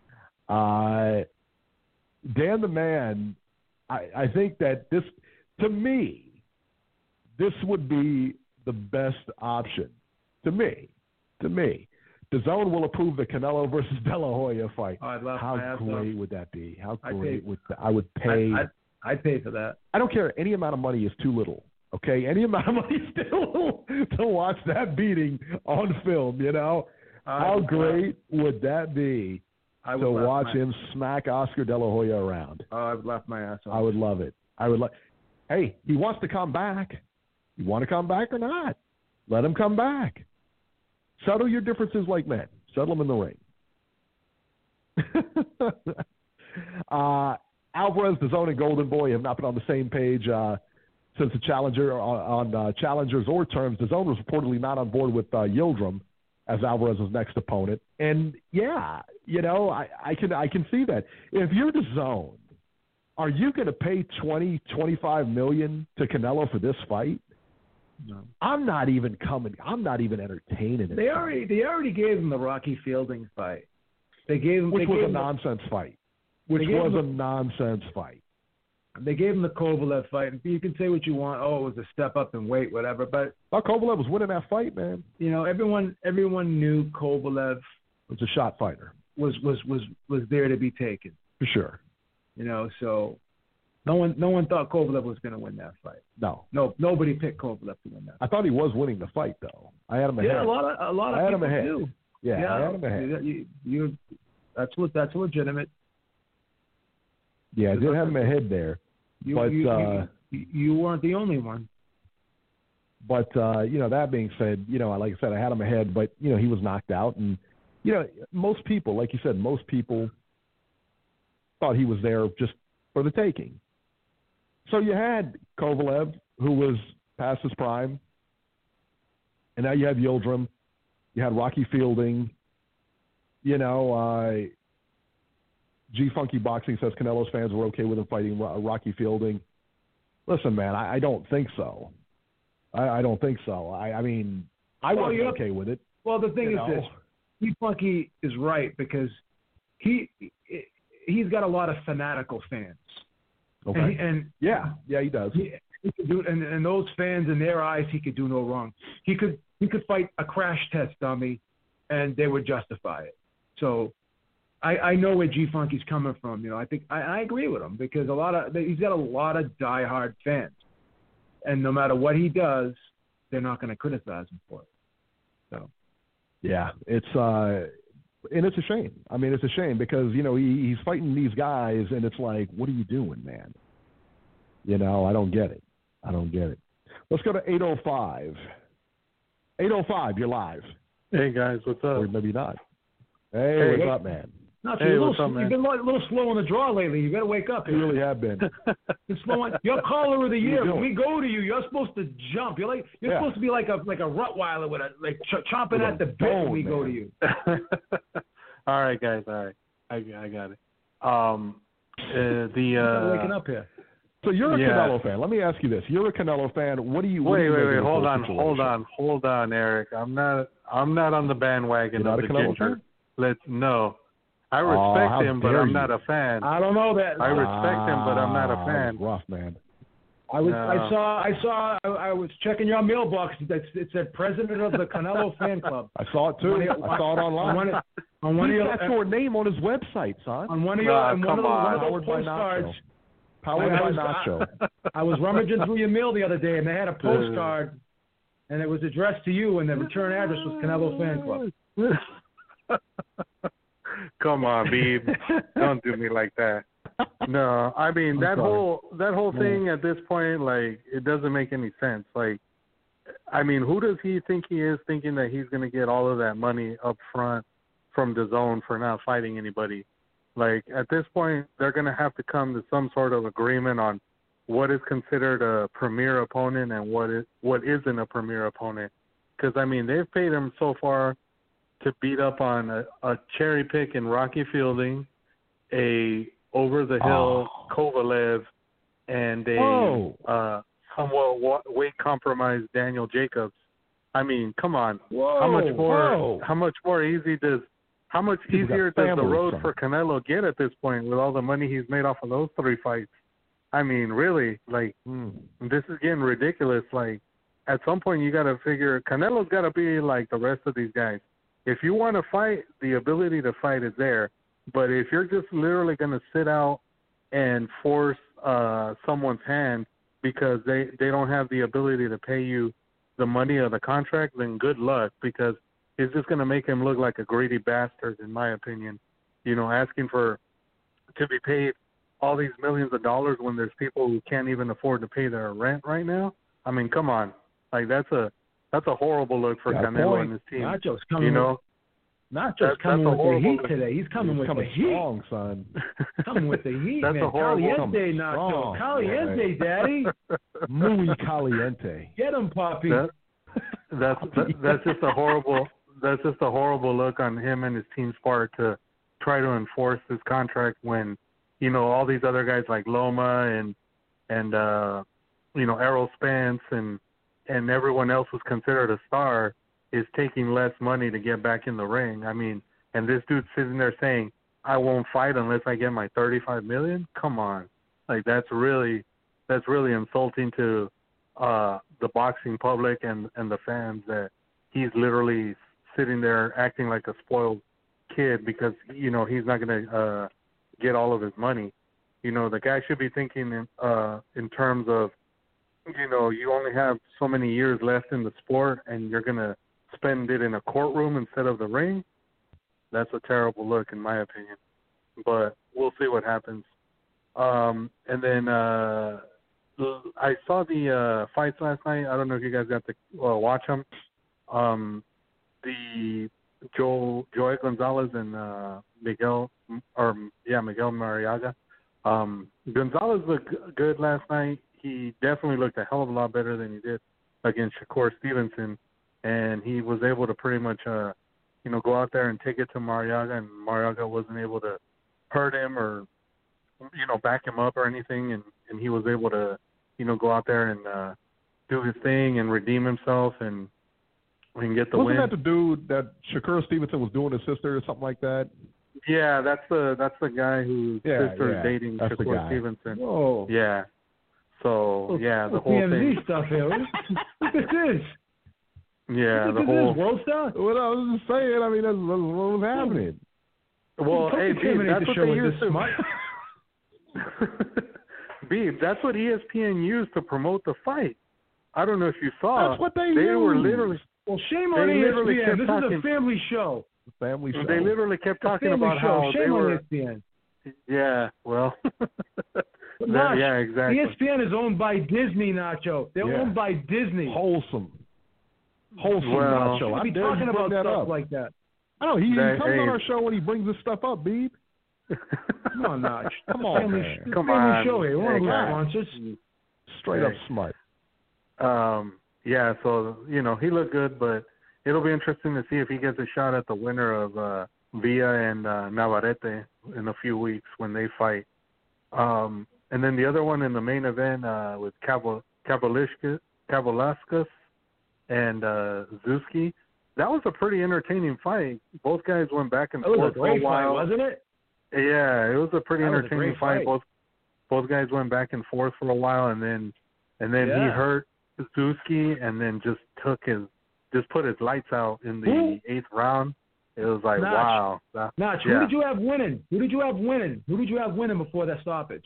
Uh, Dan the Man, I, I think that this, to me, this would be the best option. To me. To me. The Zone will approve the Canelo versus De La Hoya fight. Oh, I'd laugh How my ass great off. would that be? How I'd great pay- would th- I would pay? I'd, I'd, I'd pay for that. I don't care. Any amount of money is too little. Okay, any amount of money is too little to watch that beating on film. You know, I'd how laugh- great would that be I would to laugh watch my, him smack Oscar De La Hoya around? Oh, I would laugh my ass off. I would love it. I would like. Hey, he wants to come back. You want to come back or not? Let him come back. Settle your differences like men. Settle them in the ring. uh, Alvarez, the Zone, and Golden Boy have not been on the same page uh, since the Challenger on, on uh, Challengers or terms. The Zone was reportedly not on board with uh, Yildirim as Alvarez's next opponent, and yeah, you know, I, I can I can see that. If you're the Zone, are you going to pay twenty, twenty-five million to Canelo for this fight? No. I'm not even coming. I'm not even entertaining it. They already they already gave him the Rocky Fielding fight. They gave him Which they was gave a him the- nonsense fight. Which They gave was him a nonsense fight. They gave him the Kovalev fight. And you can say what you want. Oh, it was a step up in weight, whatever. But Thought Kovalev was winning that fight, man. you know, everyone everyone knew Kovalev It was a shot fighter, was was was was there to be taken. for sure. You know, so no one no one thought Kovalev was going to win that fight. No. No, nobody picked Kovalev to win that. I thought he was winning the fight, though. I had him ahead. Yeah, a lot of a lot of I had him people ahead. do. Yeah, I had him ahead. You, you, that's what that's legitimate. Yeah, I did have him ahead there. You, But, you, uh, you, you weren't the only one. But, uh, you know, that being said, you know, like I said, I had him ahead, but, you know, he was knocked out. And, you know, most people, like you said, most people thought he was there just for the taking. So you had Kovalev, who was past his prime, and now you have Yildirim. You had Rocky Fielding. You know, uh, G Funky Boxing says Canelo's fans were okay with him fighting Rocky Fielding. Listen, man, I, I don't think so. I, I don't think so. I, I mean, I well, wasn't know, okay with it. Well, the thing is know? this. G Funky is right because he he's got a lot of fanatical fans. Okay. And, and yeah, yeah, he does. He, he could do, and, and those fans, in their eyes, he could do no wrong. He could he could fight a crash test dummy, and they would justify it. So, I, I know where G Funky's coming from. You know, I think I, I agree with him because a lot of he's got a lot of diehard fans, and no matter what he does, they're not going to criticize him for it. So, yeah, it's uh, and it's a shame. I mean, it's a shame because you know he, he's fighting these guys, and it's like, what are you doing, man? You know, I don't get it. I don't get it. Let's go to eight oh five. eight oh five, you're live. Hey, guys, what's up? Or maybe not. Hey, hey what's up, man? No, so hey, you're what's little, up, man? You've been a little slow on the draw lately. You got to wake up. You really have been. You're slow on, you're caller of the year. You When we go to you, you're supposed to jump. You're like you're yeah. supposed to be like a like a Rottweiler with a like ch- chomping with at the bit when we man. go to you. All right, guys. All right, I, I got it. Um, uh, the uh, waking up here. So you're a yeah. Canelo fan. Let me ask you this: you're a Canelo fan. What do you? What wait, do you wait, make wait. of this Hold whole on, situation? hold on, hold on, Eric. I'm not. I'm not on the bandwagon You're of not the a Canelo ginger. fan? Let's no. I Oh, respect how him, but dare I'm you. not a fan. I don't know that. I respect him, but I'm not a Ah, fan. that's rough, man. I was No. I saw I saw I, I was checking your mailbox. That it said president of the Canelo fan club. I saw it too. On your- I saw it On online. one of, on one of He's your got your name on his website, son. on one of your Ah, on one come of, the, one of Powered those by postcards. Nacho. Powered I by was- Nacho. I was rummaging through your mail the other day, and they had a postcard, and it was addressed to you, and the return address was Canelo Fan Club. Come on, Beeb. Don't do me like that. No, I mean I'm that sorry. whole that whole thing at this point, like, it doesn't make any sense. Like, I mean, who does he think he is, thinking that he's going to get all of that money up front from DAZN for not fighting anybody? Like, at this point, they're going to have to come to some sort of agreement on what is considered a premier opponent and what is what isn't a premier opponent. Because I mean, they've paid him so far to beat up on a, a cherry pick in Rocky Fielding, a over the hill Oh. Kovalev, and a Oh. uh, somewhat wa- weight compromised Daniel Jacobs. I mean, come on. Whoa, how much more? whoa. How much more easy does? How much People got easier does the families, road son. for Canelo get at this point with all the money he's made off of those three fights? I mean, really, like, Mm. this is getting ridiculous. Like, at some point, you got to figure Canelo's got to be like the rest of these guys. If you want to fight, the ability to fight is there. But if you're just literally going to sit out and force uh, someone's hand because they, they don't have the ability to pay you the money of the contract, then good luck, because it's just going to make him look like a greedy bastard, in my opinion. You know, asking for to be paid all these millions of dollars when there's people who can't even afford to pay their rent right now. I mean, come on. Like, that's a that's a horrible look for Got a Canelo point. and his team. Nacho's coming. You know, with, Nacho's That's- coming that's a with the horrible heat look. today. He's coming He's with coming the heat. strong, son. Coming with the heat, That's man. a horrible- Caliente, Nacho. Strong. Caliente, Daddy. Muy caliente. Get him, Poppy. That, that's that, that's just a horrible that's just a horrible look on him and his team's part to try to enforce this contract when, you know, all these other guys like Loma and and uh, you know, Errol Spence and and everyone else who's considered a star is taking less money to get back in the ring. I mean, and this dude's sitting there saying, I won't fight unless I get my thirty-five million. Come on. Like, that's really that's really insulting to uh, the boxing public and, and the fans that he's literally sitting there acting like a spoiled kid because, you know, he's not going to uh, get all of his money. You know, the guy should be thinking in, uh, in terms of, you know, you only have so many years left in the sport and you're going to spend it in a courtroom instead of the ring. That's a terrible look, in my opinion. But we'll see what happens. Um, and then uh, I saw the uh, fights last night. I don't know if you guys got to uh, watch them. Um, the Joe Joey Gonzalez and uh, Miguel, or yeah, Miguel Mariaga. Um, Gonzalez looked good last night. He definitely looked a hell of a lot better than he did against Shakur Stevenson, and he was able to pretty much, uh, you know, go out there and take it to Marriaga, and Marriaga wasn't able to hurt him or, you know, back him up or anything, and, and he was able to, you know, go out there and uh, do his thing and redeem himself and, and get the Wasn't win. that the dude that Shakur Stevenson was doing his sister or something like that? Yeah, that's the that's the guy whose Yeah, sister yeah, is dating that's the Shakur guy. Stevenson. Whoa. Yeah. So yeah, the What's whole P M Z thing. stuff here. What, what this is? Yeah, what the this whole. is? World Star? Well, I was just saying. I mean, that's, that's what was happening. Well, Don't hey, Beeb, incriminate that's the what show they with used this to. smut. Beeb, that's what E S P N used to promote the fight. I don't know if you saw. That's what they They use. were literally. Well, shame They on E S literally P N. kept This talking- is a family show. Family show. They literally kept A talking family about show. how Shame they on were. E S P N. Yeah, well. But that, Nach, yeah, exactly. E S P N is owned by Disney, Nacho. They're Yeah. owned by Disney. Wholesome. Wholesome Well- Nacho. Shouldn't I be dare talking you bring about that stuff up. like that. I know he, he That- comes hey. on our show and he brings this stuff up, Beeb. Come on, Nach. Come on, family, man. sh- Come family on. show here. We want to lose Hey, sponsors. Straight Hey. up smart. Um, yeah, so, you know, he looked good, but it'll be interesting to see if he gets a shot at the winner of uh, Villa and uh, Navarrete in a few weeks when they fight. Um, and then the other one in the main event uh, with Kabalishka, Kabalaskas and uh, Zuski, that was a pretty entertaining fight. Both guys went back and That was forth a great for a fight, while. wasn't it? Yeah, it was a pretty That was a entertaining great fight. fight. Both both guys went back and forth for a while, and then and then he Yeah. hurt Zuski, and then just took his just put his lights out in the Who? eighth round. It was like Nach. wow. That, Nach, yeah. who did you have winning? Who did you have winning? Who did you have winning before that stoppage?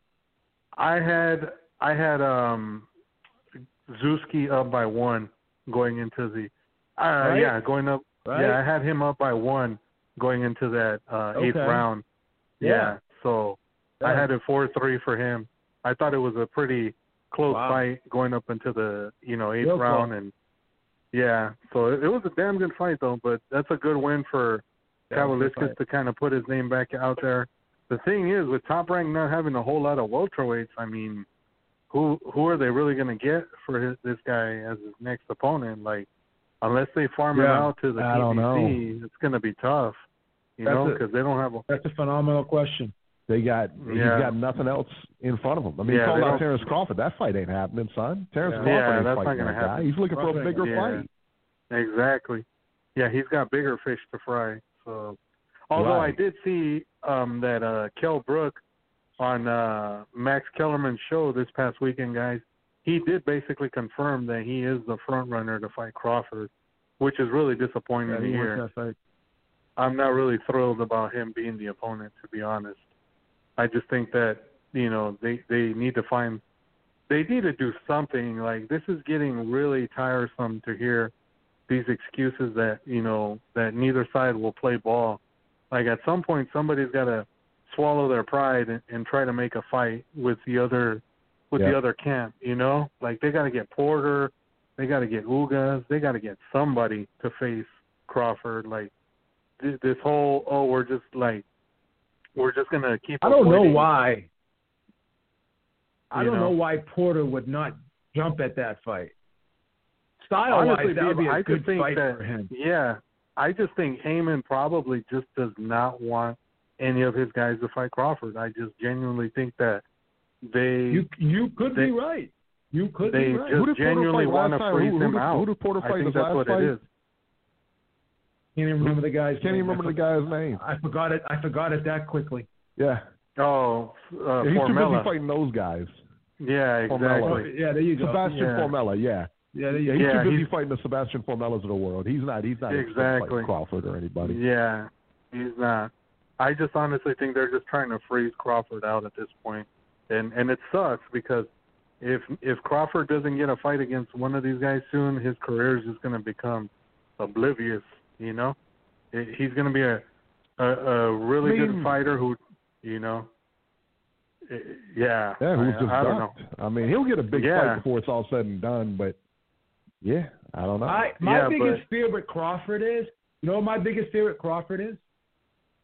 I had I had um Zuski up by one going into the uh Right? yeah going up Right? yeah I had him up by one going into that uh, eighth Okay. round. Yeah. Yeah, so. I Yeah. had it four three for him. I thought it was a pretty close Wow. fight going up into the you know eighth Real round, close. and yeah, so it, it was a damn good fight though. But that's a good win for Yeah, it was a good Kavaliskas fight. to kind of put his name back out there. The thing is, with Top Rank not having a whole lot of welterweights, I mean, who who are they really going to get for his, this guy as his next opponent? Like, unless they farm him Yeah, out to the I don't P B C, it's going to be tough. You That's know, it. because they don't have a That's a phenomenal question. They got he's Yeah. got nothing else in front of him. I mean, Yeah, you called they out don't- Terrence Crawford. That fight ain't happening, son. Terrence Yeah. Crawford Yeah, ain't that's fighting not gonna that guy. happen. He's looking for a Crawford- bigger yeah. fight. Exactly. Yeah, he's got bigger fish to fry. So, although Right. I did see um, that uh, Kell Brook on uh, Max Kellerman's show this past weekend, guys, he did basically confirm that he is the front runner to fight Crawford, which is really disappointing Yeah, to he wants hear. that fight. I'm not really thrilled about him being the opponent, to be honest. I just think that, you know, they, they need to find – they need to do something. Like, this is getting really tiresome to hear these excuses that, you know, that neither side will play ball. Like, at some point, somebody's got to swallow their pride and, and try to make a fight with the other with Yeah. the other camp, you know? Like, they got to get Porter. They got to get Ugas. They got to get somebody to face Crawford. Like, th- this whole, oh, we're just, like, we're just going to keep I don't know avoiding- why. I You don't know. know. why Porter would not jump at that fight. Style-wise, Honestly, that would be a I good just think fight that, for him. Yeah, I just think Heyman probably just does not want any of his guys to fight Crawford. I just genuinely think that they You you could they- be right. You could they be right. just Who did Porter genuinely fight want last to time? freeze Who- who him did- out. who did Porter I fight think his that's last what fight? it is. Can't even remember the guy's Can't name. even remember I the for- guy's name. I forgot it. I forgot it that quickly. Yeah. Oh, uh, Yeah, he's too busy Formella. fighting those guys. Yeah, Formella. exactly. Yeah, there you go. Sebastian Yeah. Formella, yeah. Yeah, there Yeah, you he's go. Yeah, too busy he's- fighting the Sebastian Formellas of the world. He's not. He's not Exactly. fighting Crawford or anybody. Yeah, he's not. I just honestly think they're just trying to freeze Crawford out at this point, and and it sucks because if if Crawford doesn't get a fight against one of these guys soon, his career is just going to become oblivious. You know, it, he's going to be a, a a really I mean- good fighter who, you know, it, yeah, Yeah, who's I, just I don't know. ducked. I mean, he'll get a big Yeah. fight before it's all said and done, but yeah, I don't know. I, my Yeah, biggest but- fear with Crawford is, you know what my biggest fear with Crawford is?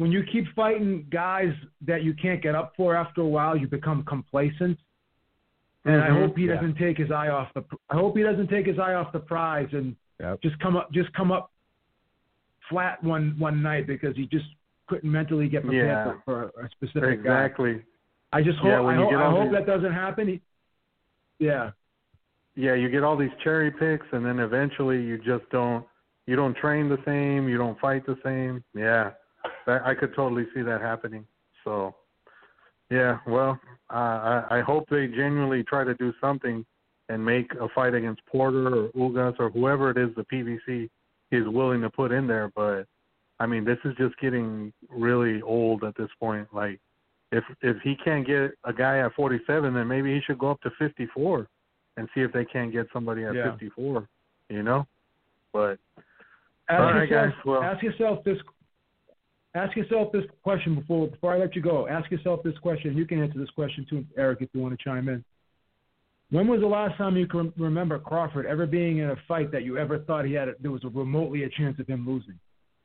when you keep fighting guys that you can't get up for after a while, you become complacent. And Mm-hmm. I hope he Yeah. doesn't take his eye off the. I hope he doesn't take his eye off the prize and Yep. just come up, just come up flat one one night because he just couldn't mentally get prepared Yeah. for, for a specific guy. Exactly. I just hope. Yeah, when I, you hope, get I all hope these- that doesn't happen. He, yeah. Yeah, you get all these cherry picks, and then eventually you just don't. You don't train the same. You don't fight the same. Yeah, that, I could totally see that happening. So, yeah, well, uh, I, I hope they genuinely try to do something and make a fight against Porter or Ugas or whoever it is the P B C is willing to put in there. But I mean, this is just getting really old at this point. Like, if if he can't get a guy at forty-seven, then maybe he should go up to fifty-four and see if they can't get somebody at Yeah. fifty-four. You know, but Ask all right, yourself. guys. Well, ask yourself this. Ask yourself this question before before I let you go. Ask yourself this question. You can answer this question too, Eric, if you want to chime in. When was the last time you can remember Crawford ever being in a fight that you ever thought he had a, there was a remotely a chance of him losing?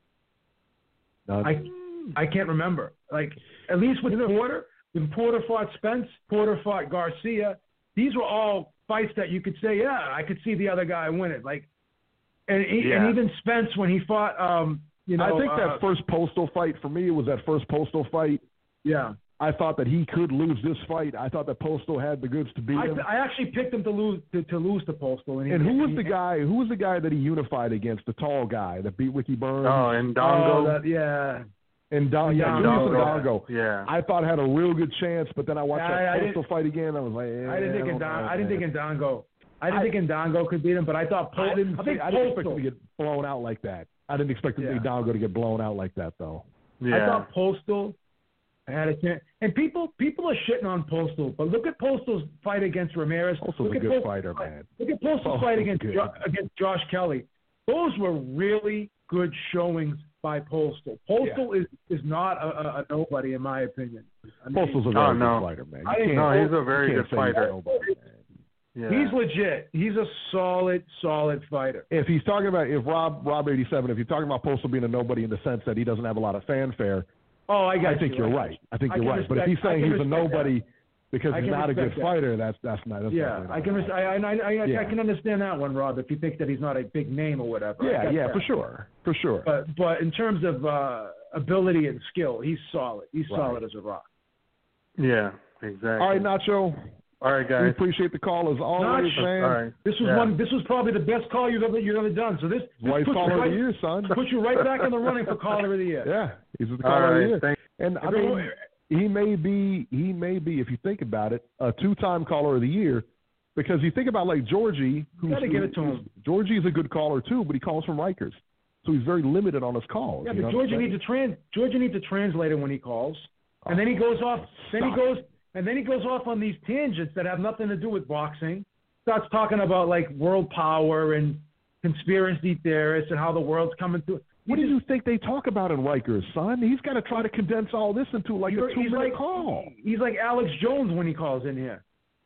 None. I I can't remember. Like at least with Porter, when Porter fought Spence, Porter fought Garcia. These were all fights that you could say, yeah, I could see the other guy win it. Like, and, Yeah. and even Spence when he fought, um, you know, I think uh, that first Postal fight for me was that first Postal fight. yeah. I thought that he could lose this fight. I thought that Postal had the goods to beat I, him. I actually picked him to lose to, to lose to Postal. And, he, And who was he, the guy? Who was the guy that he unified against? The tall guy that beat Ricky Burns. oh, and Oh, Dongo. that, yeah. and Don, yeah, Dongo. Julius Ndongo. Yeah. I thought had a real good chance, but then I watched Yeah, I- that I Postal fight again. I was like, eh, I didn't think don't Ndongo. know, I didn't man. think Ndongo. I didn't I- think Ndongo could beat him, but I thought Postal. I didn't, I think, think I didn't expect Postal. him to get blown out like that. I didn't expect Yeah. Ndongo to get blown out like that, though. Yeah. I thought Postal had a chance. And people people are shitting on Postal, but look at Postal's fight against Ramirez. Postal's look a at good Postal's fighter, fight- man. Look at Postal's Postal's fight against good. jo- against Josh Kelly. Those were really good showings by Postal. Postal is, is not a, a, a nobody, in my opinion. I mean, Postal's a Oh, very no. good fighter, man. You I didn't can't- No, he's a you very can't good say he's fighter. nobody, man. Yeah. He's legit. He's a solid, solid fighter. If he's talking about if Rob Rob eighty-seven, if you're talking about Postal being a nobody in the sense that he doesn't have a lot of fanfare, Oh, I got I think you. you're I got right. you. I think I you're can right. But if respect- he's saying I can he's a respect that. nobody because I he's can not a good respect that. fighter, that's that's not. That's Yeah, definitely I not can, right. res- I, I, I, I, Yeah. I can understand that one, Rob. If you think that he's not a big name or whatever. I Yeah, get yeah, that. for sure, for sure. But but in terms of uh, ability and skill, he's solid. He's Right. solid as a rock. Yeah, exactly. All right, Nacho. All right, We guys. appreciate the call as always, Nach. man. All right. This was Yeah. one. This was probably the best call you've ever you've ever done. So this, this Wife puts, caller you of right, the year, son. puts you right back in the running for caller of the year. Yeah, he's the All caller of the right. year. Thank And I Everyone- mean, he may be, he may be, if you think about it, a two-time caller of the year, because you think about like Georgie, who's Gotta give it to who's- him. Georgie is a good caller too, but he calls from Rikers, so he's very limited on his calls. Yeah, you but know Georgia what I'm needs a trans. Georgia needs a translator when he calls, and then he goes off. Then he Stop. goes, and then he goes off on these tangents that have nothing to do with boxing. Starts talking about like world power and conspiracy theorists and how the world's coming to. What do you think they talk about in Rikers, son? He's got to try to condense all this into like a He's two-minute like call. He's like Alex Jones when he calls in here.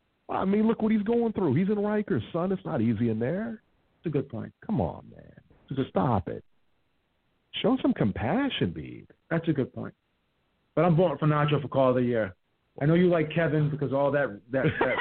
I mean, look what he's going through. He's in Rikers, son. It's not easy in there. It's a good point. Come on, man. Just stop it. Show some compassion, Beeb. That's a good point. But I'm voting for Nacho for call of the year. I know you like Kevin because all that that that,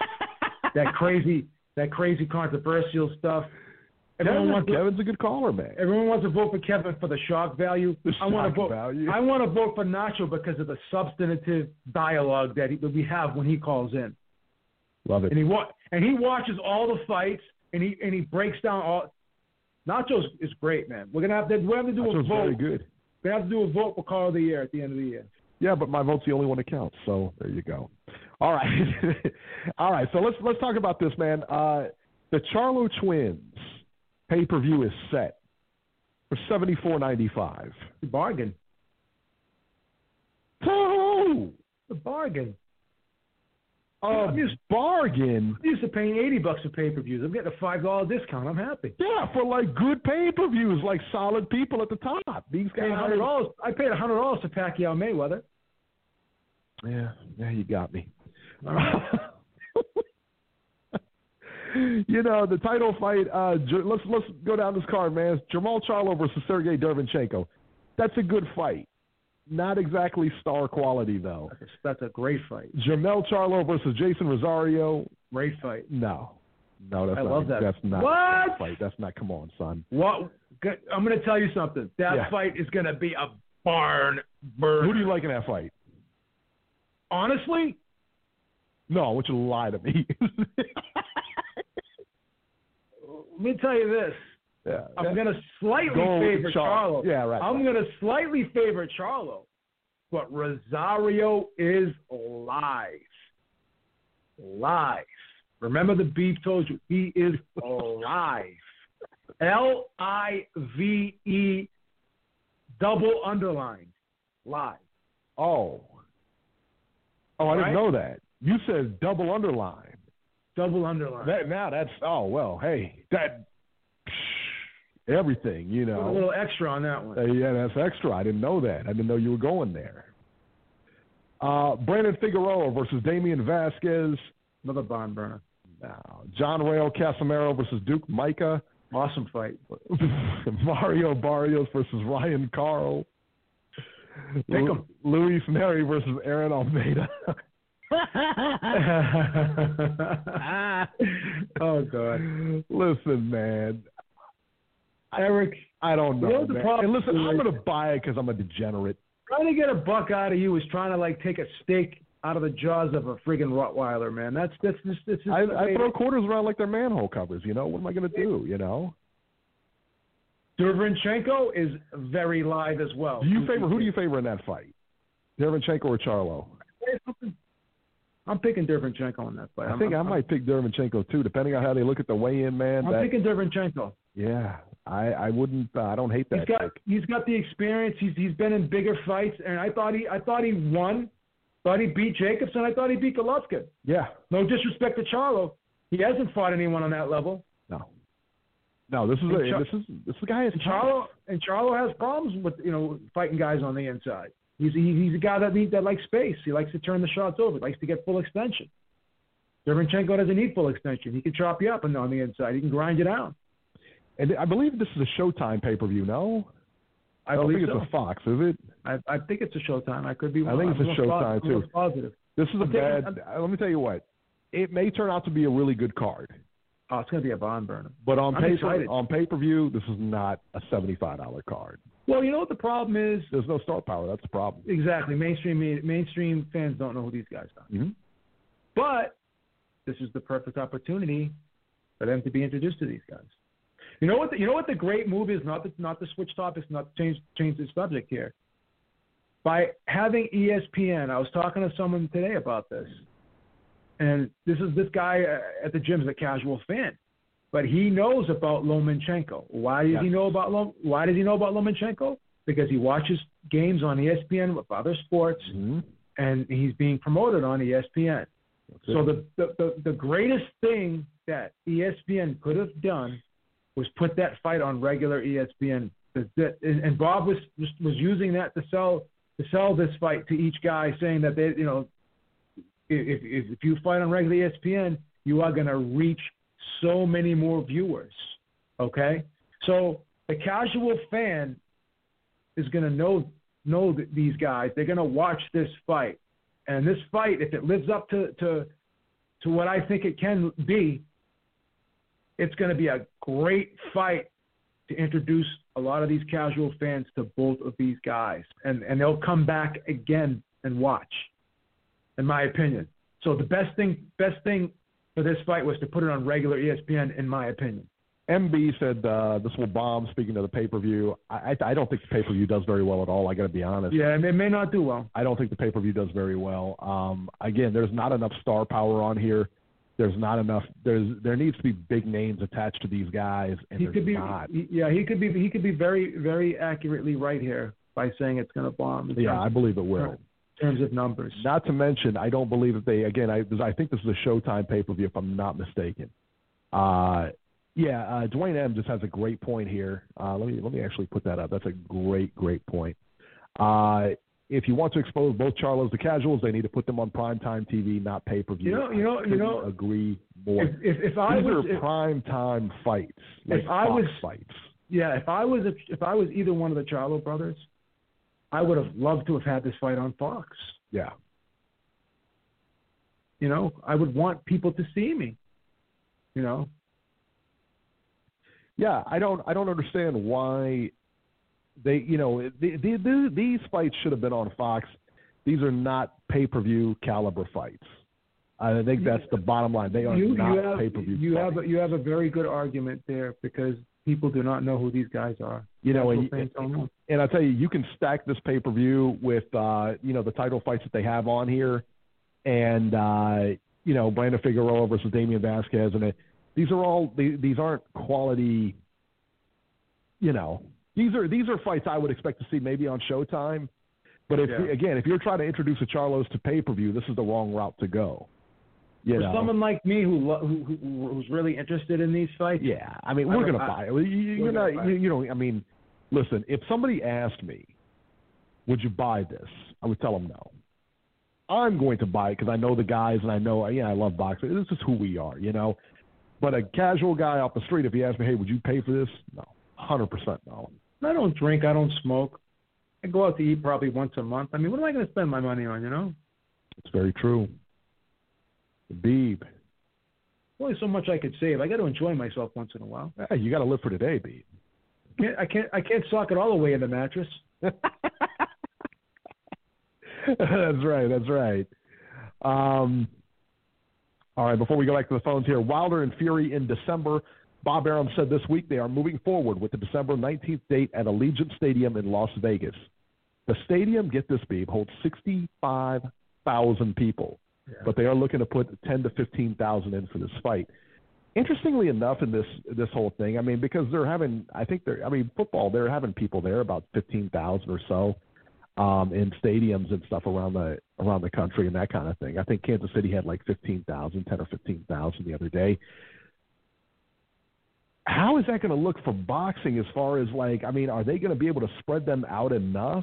that crazy that crazy controversial stuff. Everyone Kevin, wants to, Kevin's a good caller, man. everyone wants to vote for Kevin for the shock value. The I want to shock vote. value. I want to vote for Nacho because of the substantive dialogue that, he, that we have when he calls in, Love it. and he wa- and he watches all the fights and he and he breaks down all. Nacho's is great, man. We're gonna have to we have to do a Nacho's vote. very good. We have to do a vote for call of the year at the end of the year. Yeah, but my vote's the only one that counts. So there you go. All right, all right. So let's let's talk about this, man. Uh, the Charlo Twins pay per view is set for seventy four ninety five. Bargain. Oh, A bargain. a I'm used, bargain. I'm used to paying eighty bucks for pay per views. I'm getting a five dollar discount. I'm happy. Yeah, for like good pay per views, like solid people at the top. These Paying guys. hundred dollars. I paid a hundred dollars to Pacquiao Mayweather. Yeah, yeah, you got me. You know, the title fight, uh, J- let's let's go down this card, man. It's Jermall Charlo versus Sergey Derevyanchenko. That's a good fight. Not exactly star quality, though. That's a, that's a great fight. Jermell Charlo versus Jason Rosario. Great fight. No. No, that's I not. love that. That's not What? a fight. That's not. Come on, son. What? I'm going to tell you something. That Yeah. fight is going to be a barn burner. Who do you like in that fight? Honestly? No, I want you to lie to me. Let me tell you this. yeah. I'm going to slightly Go with favor Char- Charlo. Yeah, right. I'm right. going to slightly favor Charlo. But Rosario is live. Live. Remember the beef told you. He is live. L I V E double underline. Live. Oh. Oh, I Right? didn't know that. You said double underline. Double underline. That now that's oh well. Hey, that everything you Put a know. little extra on that one. Uh, yeah, that's extra. I didn't know that. I didn't know you were going there. Uh, Brandon Figueroa versus Damian Vasquez. Another barn burner. Now, John Rael Casamero versus Duke Micah. Awesome fight. Mario Barrios versus Ryan Carl. Pick 'em. Luis Neri versus Aaron Almeida. Oh, God. Listen, man. Eric, I don't know. You know what the man. problem And listen, is? I'm going to buy it because I'm a degenerate. trying to get a buck out of you is trying to, like, take a steak out of the jaws of a friggin' Rottweiler, man. That's that's just this is. I, I throw quarters around like they're manhole covers. You know, what am I going to do? You know. Derevyanchenko is very live as well. Do you favor? Who do you favor in that fight? Derevyanchenko or Charlo? I'm picking Derevyanchenko in that fight. I think I'm, I might pick Derevyanchenko too, depending on how they look at the weigh-in, man. I'm that, picking Derevyanchenko. yeah, I, I wouldn't. Uh, I don't hate that He's got pick. he's got the experience. He's he's been in bigger fights, and I thought he I thought he won. Thought he beat Jacobson. I thought he beat Golovkin. Yeah. No disrespect to Charlo, he hasn't fought anyone on that level. No. No, this is a, Char- this is this guy is And Charlo and Charlo has problems with you know fighting guys on the inside. He's he, he's a guy that needs that likes space. He likes to turn the shots over. He likes to get full extension. Derevyanchenko doesn't need full extension. He can chop you up and on the inside. He can grind you down. And I believe this is a Showtime pay-per-view. No, I, I don't believe think so. it's a Fox, is it? I, I think it's a Showtime. I could be I wrong. think it's a I'm almost Showtime, positive. I'm almost too. Positive. This is a I'm taking- bad. uh, let me tell you what. It may turn out to be a really good card, Oh, it's going to be a barn burner. but on I'm pay excited. on pay-per-view, this is not a seventy-five dollar card. Well, you know what the problem is? There's no star power. That's the problem. Exactly. Mainstream mainstream fans don't know who these guys are. Mm-hmm. But this is the perfect opportunity for them to be introduced to these guys. You know what? The, you know what the great move is? Not to, not to switch topics, not to change change the subject here. By having E S P N, I was talking to someone today about this, and this is this guy uh, at the gym is a casual fan, but he knows about Lomachenko. Why does Yes. he know about Lom? Why does he know about Lomachenko? Because he watches games on E S P N with other sports, Mm-hmm. and he's being promoted on E S P N. So the, the, the, the greatest thing that E S P N could have done was put that fight on regular E S P N. The- the- And and Bob was, was was using that to sell to sell this fight to each guy, saying that they, you know, if if, if you fight on regular E S P N, you are going to reach so many more viewers. Okay, so the casual fan is going to know know th- these guys. They're going to watch this fight. And this fight, if it lives up to, to to what I think it can be, it's going to be a great fight to introduce a lot of these casual fans to both of these guys. And, and they'll come back again and watch, in my opinion. So the best thing best thing for this fight was to put it on regular E S P N, in my opinion. M B said uh, this will bomb. Speaking of the pay-per-view, I, I, I don't think the pay-per-view does very well at all. I got to be honest. Yeah, and it may not do well. I don't think the pay-per-view does very well. Um, again, there's not enough star power on here. There's not enough. There's there needs to be big names attached to these guys, and He there's could be, not. he- yeah, he could be, he could be very, very accurately right here by saying it's going to bomb. in Yeah, terms I believe it will. In terms of numbers. Not to mention, I don't believe that they. Again, I I think this is a Showtime pay-per-view, if I'm not mistaken. Uh, yeah, uh, Dwayne M just has a great point here. Uh, let me let me actually put that up. That's a great, great point. Uh, if you want to expose both Charlos to casuals, they need to put them on primetime T V, not pay-per-view. You know- you know- I you couldn't know, agree more. If, if, if I These was, are if, primetime fights, like if I Fox was- fights. yeah, if I was, a, if I was either one of the Charlo brothers, I would have loved to have had this fight on Fox. Yeah. You know, I would want people to see me. You know. Yeah, I don't. I don't understand why they. You know, the, the, the, these fights should have been on Fox. These are not pay-per-view caliber fights. I think that's the bottom line. They are you, not you have, pay-per-view. You fights. have a, you have a very good argument there because people do not know who these guys are. You know, and, and, and I tell you, you can stack this pay-per-view with uh, you know the title fights that they have on here, and uh, you know Brandon Figueroa versus Damian Vasquez, and it, these are all they, these aren't quality. You know, these are these are fights I would expect to see maybe on Showtime. But if yeah. again, if you're trying to introduce a Charlos to pay-per-view, this is the wrong route to go. You For know? someone like me who, who, who who's really interested in these fights, yeah, I mean, we're I gonna buy it. You, you're not, you, you know, I mean, listen. If somebody asked me, "Would you buy this?" I would tell them no. I'm going to buy it because I know the guys and I know, yeah, I love boxing. This is who we are, you know. But a casual guy off the street, if he asked me, "Hey, would you pay for this?" No, one hundred percent no. I don't drink. I don't smoke. I go out to eat probably once a month. I mean, what am I going to spend my money on, you know? It's very true. Beeb. Only so much I could save. I got to enjoy myself once in a while. Hey, you got to live for today, Beeb. Can't, I can't. I can't sock it all the way in the mattress. That's right. That's right. Um, all right. Before we go back to the phones here, Wilder and Fury in December. Bob Arum said this week they are moving forward with the December nineteenth date at Allegiant Stadium in Las Vegas. The stadium, get this, Beeb, holds sixty-five thousand people, yeah. but they are looking to put ten to fifteen thousand in for this fight. Interestingly enough, in this this whole thing, I mean, because they're having, I think they're, I mean, football, they're having people there, about fifteen thousand or so, um, in stadiums and stuff around the around the country and that kind of thing. I think Kansas City had like fifteen thousand, ten or fifteen thousand the other day. How is that going to look for boxing as far as, like, I mean, are they going to be able to spread them out enough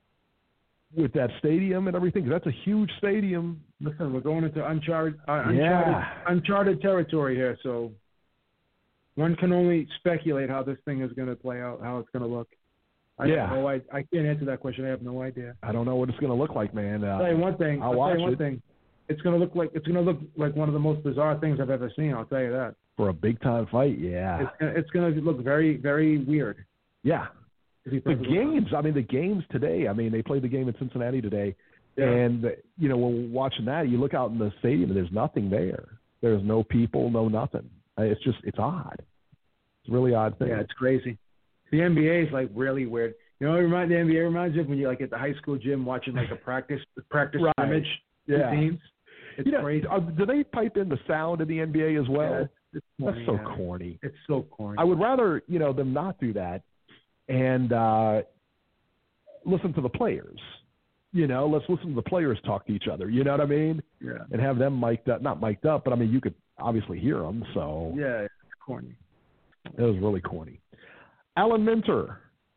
with that stadium and everything? Because that's a huge stadium. Listen, we're going into uncharted, uh, uncharted, yeah. uncharted territory here, so one can only speculate how this thing is going to play out, how it's going to look. I yeah. Know, I, I can't answer that question. I have no idea. I don't know what it's going to look like, man. Uh, I'll tell you one thing. I'll, I'll watch tell you one it. thing. It's going to look like it's going to look like one of the most bizarre things I've ever seen. I'll tell you that. For a big time fight, yeah. It's gonna, it's going to look very, very weird. Yeah. The games, I mean, the games today, I mean, they played the game in Cincinnati today. Yeah. And, you know, when we're watching that, you look out in the stadium and there's nothing there. There's no people, no nothing. It's just, it's odd. It's a really odd thing. Yeah, it's crazy. The N B A is, like, really weird. You know what remind, the N B A reminds you of when you're, like, at the high school gym watching, like, a practice practice right. scrimmage yeah. teams. It's you know, crazy. Uh, do they pipe in the sound in the N B A as well? Yeah, it's corny, That's so yeah. corny. It's so corny. I would rather, you know, them not do that and uh, listen to the players. You know, let's listen to the players talk to each other. You know what I mean? Yeah. And have them mic'd up, not mic'd up, but I mean, you could obviously hear them. So yeah, it's corny. It was really corny. Alan Minter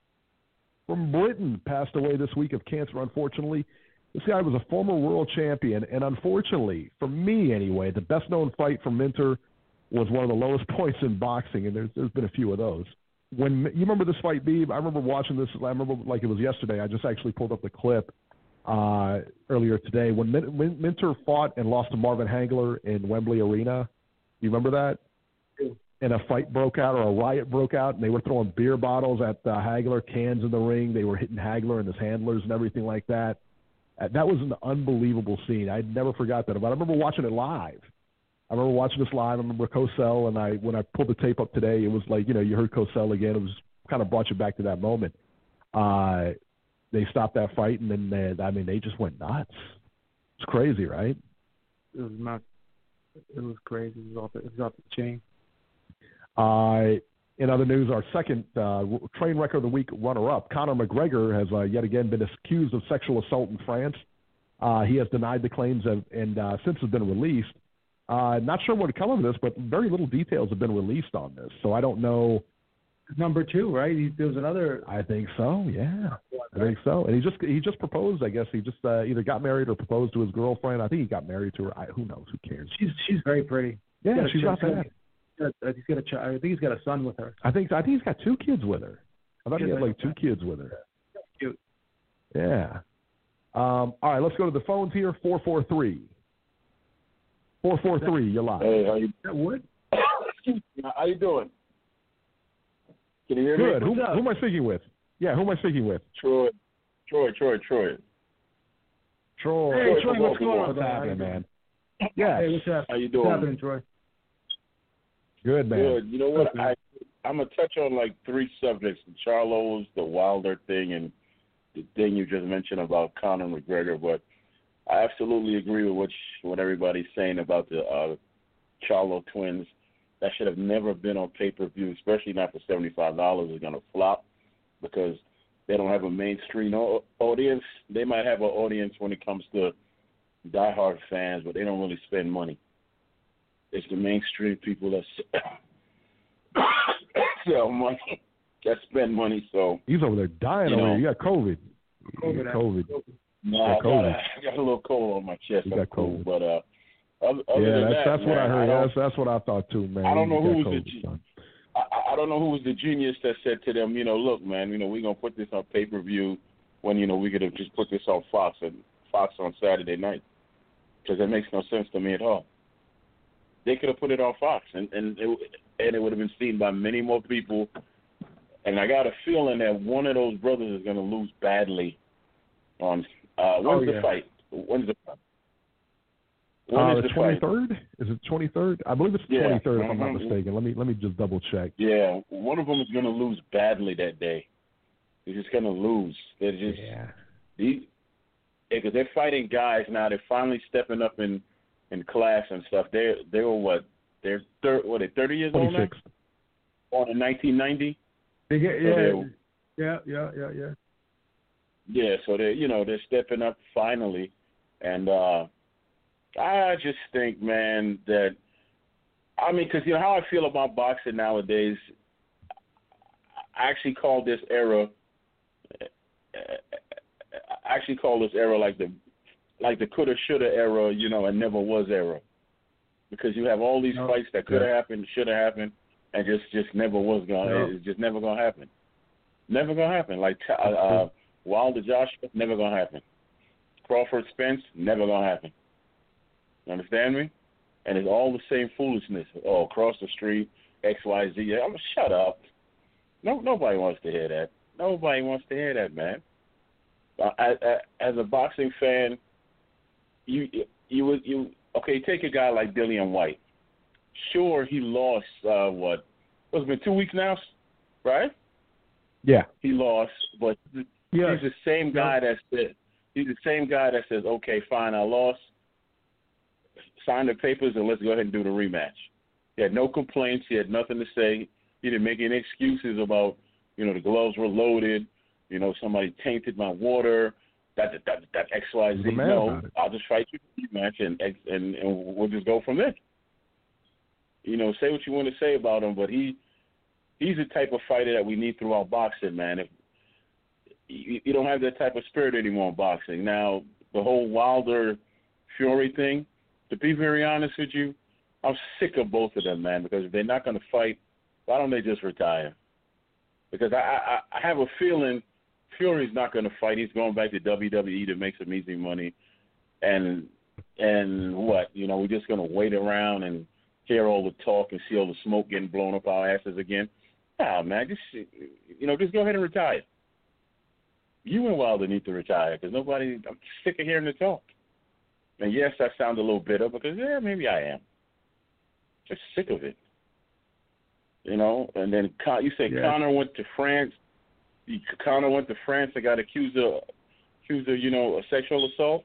from Britain passed away this week of cancer, unfortunately. This guy was a former world champion, and unfortunately, for me anyway, the best-known fight from Minter was one of the lowest points in boxing, and there's, there's been a few of those. When you remember this fight, Beeb? I remember watching this. I remember like it was yesterday. I just actually pulled up the clip uh, earlier today when Min- Min- Minter fought and lost to Marvin Hagler in Wembley Arena. You remember that? Yeah. And a fight broke out, or a riot broke out, and they were throwing beer bottles at uh, Hagler, cans in the ring. They were hitting Hagler and his handlers and everything like that. Uh, that was an unbelievable scene. I never forgot that. But I remember watching it live. I remember watching this live. I remember Cosell, and I when I pulled the tape up today, it was like, you know, you heard Cosell again. It was kind of brought you back to that moment. Uh, they stopped that fight, and then, they, I mean, they just went nuts. It's crazy, right? It was not. It was crazy. It was off the, it was off the chain. Uh, in other news, our second uh, train wreck of the week runner-up, Conor McGregor, has uh, yet again been accused of sexual assault in France. Uh, he has denied the claims of, and uh, since has been released. Uh, not sure what to come of this, but very little details have been released on this. So I don't know. Number two, right? He, there was another. I think so. Yeah, I think so. And he just he just proposed. I guess he just uh, either got married or proposed to his girlfriend. I think he got married to her. I, who knows? Who cares? She's she's very pretty. Yeah, she's not bad. He's got, he's got a child. I think he's got a son with her. I think I think he's got two kids with her. I thought he had like two kids with her. Cute. Yeah. Um, all right, let's go to the phones here. four four three. four four three, you're live. Hey, how you That would? How you doing? Can you hear Good. me? Who, who am I speaking with? Yeah, who am I speaking with? Troy. Troy, Troy, Troy. Troy. Hey, Troy, what's Troy, going on? What's man? happening, man? Yeah. Hey, what's happening? How you What's doing? happening, Troy? Good, man. Good. You know what? I, I'm going to touch on like three subjects, the Charlos, the Wilder thing, and the thing you just mentioned about Conor McGregor. But I absolutely agree with what, you, what everybody's saying about the uh, Charlo twins. That should have never been on pay-per-view, especially not for seventy-five dollars. It's going to flop because they don't have a mainstream audience. They might have an audience when it comes to diehard fans, but they don't really spend money. It's the mainstream people that sell money, that spend money. So He's over there dying you over know, here. You got COVID. COVID. You got COVID. No, got I got, COVID. a, I got a little cold on my chest. You I'm got cool, COVID. but uh, other, other Yeah, than that's that, that's man, what I heard. I that's that's what I thought too, man. I don't know You who got was COVID, the son. I, I don't know who was the genius that said to them, you know, look, man, you know, we're gonna put this on pay per view when you know we could have just put this on Fox and Fox on Saturday night, because it makes no sense to me at all. They could have put it on Fox, and and it, and it would have been seen by many more people. And I got a feeling that one of those brothers is going to lose badly. On uh, when's Oh, the yeah. fight? When's the fight? When Uh, is the the twenty fight? third? Is it twenty third? I believe it's the Yeah. twenty third. If I'm not Mhm. mistaken. Let me let me just double check. Yeah, one of them is going to lose badly that day. They're just going to lose. They're just Yeah. these because they're fighting guys now. They're finally stepping up in, in class and stuff. They they were what? They're thir- what? They thirty years old Twenty now? sixth. Born in nineteen ninety. They get, So yeah, they're- yeah, yeah, yeah, yeah. Yeah, so they you know they're stepping up finally, and uh, I just think, man, that I mean, because you know how I feel about boxing nowadays. I actually call this era. I actually call this era like the like the coulda shoulda era, you know, and never was era, because you have all these No. fights that could have Yeah. happened, should have happened, and just just never was gonna. No. It's just never gonna happen. Never gonna happen. Like uh, uh, Wilder Joshua, never gonna happen. Crawford Spence, never gonna happen. You understand me? And it's all the same foolishness. Oh, across the street, X, Y, Z. I'm shut up. No, nobody wants to hear that. Nobody wants to hear that, man. Uh, as, as a boxing fan, you you would you okay? Take a guy like Dillian White. Sure, he lost uh, what? It's been two weeks now, right? Yeah. He lost, but Yes. he's the same guy that said he's the same guy that says, okay, fine, I lost. Sign the papers and let's go ahead and do the rematch. He had no complaints. He had nothing to say. He didn't make any excuses about, you know, the gloves were loaded. You know, somebody tainted my water. That that that, that X Y Z. He's a man No, about it. I'll just fight you in the rematch and, and and we'll just go from there. You know, say what you want to say about him, but he he's the type of fighter that we need throughout boxing, man. If you, you don't have that type of spirit anymore in boxing. Now, the whole Wilder Fury thing, to be very honest with you, I'm sick of both of them, man, because if they're not going to fight, why don't they just retire? Because I, I, I have a feeling Fury's not going to fight. He's going back to W W E to make some easy money. And and what? You know, we're just going to wait around and hear all the talk and see all the smoke getting blown up our asses again. Nah, man, just, you know, just go ahead and retire. You and Wilder need to retire because nobody, I'm sick of hearing the talk. And yes, I sound a little bitter because, yeah, maybe I am. Just sick of it. You know, and then Con- you say Yeah. Conor went to France. He, Conor went to France and got accused of, accused of, you know, a sexual assault.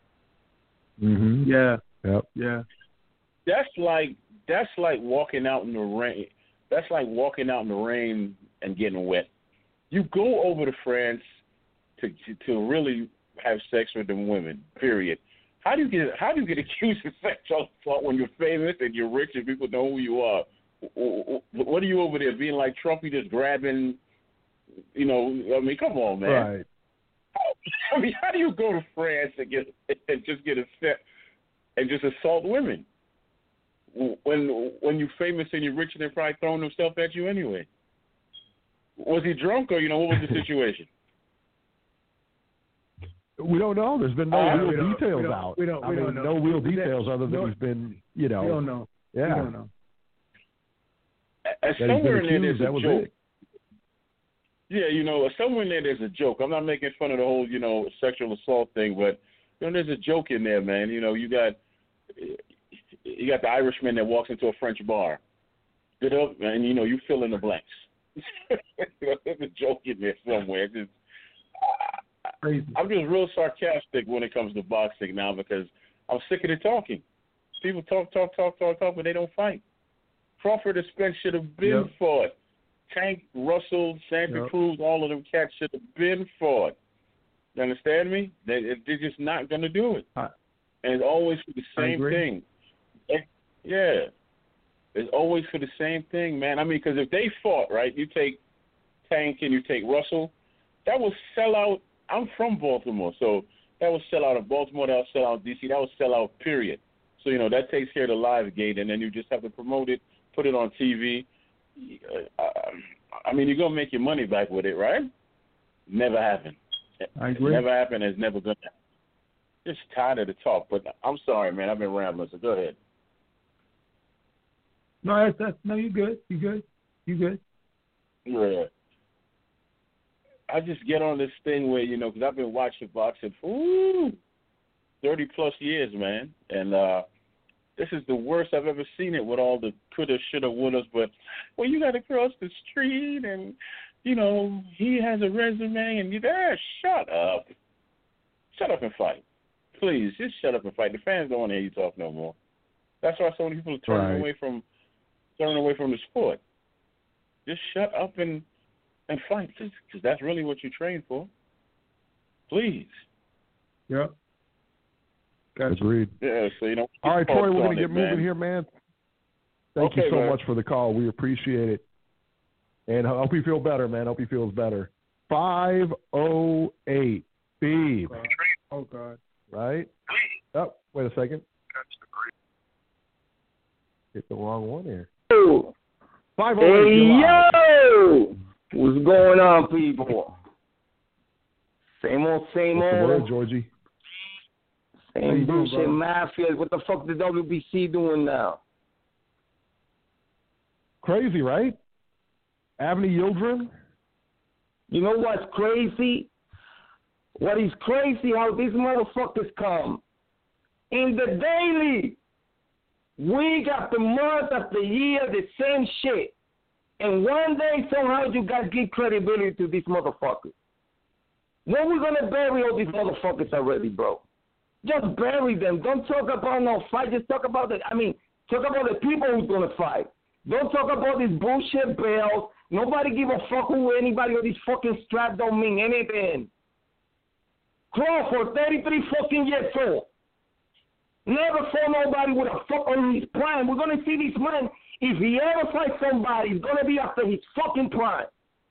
Mm-hmm. Yeah, Yep. yeah. That's like that's like walking out in the rain. That's like walking out in the rain and getting wet. You go over to France to to, to really have sex with them women. Period. How do you get how do you get accused of sexual assault when you're famous and you're rich and people know who you are? What are you over there being like Trump? You just grabbing, you know? I mean, come on, man. Right. How, I mean, how do you go to France and get and just get a set and just assault women when when you're famous and you're rich and they're probably throwing themselves at you anyway? Was he drunk or you know what was the situation? We don't know. There's been no Uh, real we don't- details we don't- out. we don't- I we mean, don't know. no real We- details other than no- he's been, you know. We don't know. Yeah. We don't know. As That he's been somewhere in there, accused, there's that a was joke. it. Yeah, you know, somewhere in there, there's a joke. I'm not making fun of the whole, you know, sexual assault thing, but you know, there's a joke in there, man. You know, you got you got the Irishman that walks into a French bar, get up, and you know, you fill in the blanks. There's a joke in there somewhere. It's just, Crazy. I'm just real sarcastic when it comes to boxing now because I'm sick of the talking. People talk, talk, talk, talk, talk, but they don't fight. Crawford and Spence should have been Yep. fought. Tank, Russell, Santa Yep. Cruz, all of them cats should have been fought. You understand me? They, they're just not going to do it. I, And it's always for the I same agree. thing. And, yeah. It's always for the same thing, man. I mean, because if they fought, right, you take Tank and you take Russell, that will sell out. I'm from Baltimore, so that will sell out of Baltimore, that will sell out D C, that will sell out, period. So, you know, that takes care of the live gate, and then you just have to promote it, put it on T V. Uh, I mean, you're going to make your money back with it, right? Never happened. I agree. Never happened. It's never going to happen. Just tired of the talk, but I'm sorry, man. I've been rambling, so go ahead. No, that's, that's no. You good? You good? You good? Yeah. I just get on this thing where, you know, because I've been watching boxing for ooh, thirty plus years, man. And uh, this is the worst I've ever seen it with all the coulda, shoulda, wouldas. But, well, you got to cross the street and, you know, he has a resume and you there. Shut up. Shut up and fight. Please, just shut up and fight. The fans don't want to hear you talk no more. That's why so many people are turning Right. away from turning away from the sport. Just shut up and and fight, because that's really what you train for. Please. Yep. Gotcha. Agreed. Yeah, so, you know. All right, Troy, we're going to it, get moving man. here, man. Thank Okay, you so man. much for the call. We appreciate it. And I hope you feel better, man. Hope he feels better. five oh eight. Steve. Oh, God. Right? Oh, wait a second. Hit the wrong one here. five oh eight. Hey, you're live. yo! What's going on, people? Same old, same What's the old. word, Georgie? How you Same doing, bullshit brother? mafia. What the fuck the W B C doing now? Crazy, right? Avni Yildirim? You know what's crazy? What is crazy how these motherfuckers come in the daily, week after month after year, the same shit. And one day somehow you gotta give credibility to these motherfuckers. When we gonna bury all these motherfuckers already, bro? Just bury them. Don't talk about no fight. Just talk about the. I mean, talk about the people who's gonna fight. Don't talk about these bullshit bells. Nobody give a fuck who anybody or these fucking straps don't mean anything. Crawford, thirty-three fucking years old. Never saw nobody with a fuck on his prime. We're gonna see this man. If he ever fights somebody, it's gonna be after his fucking prime.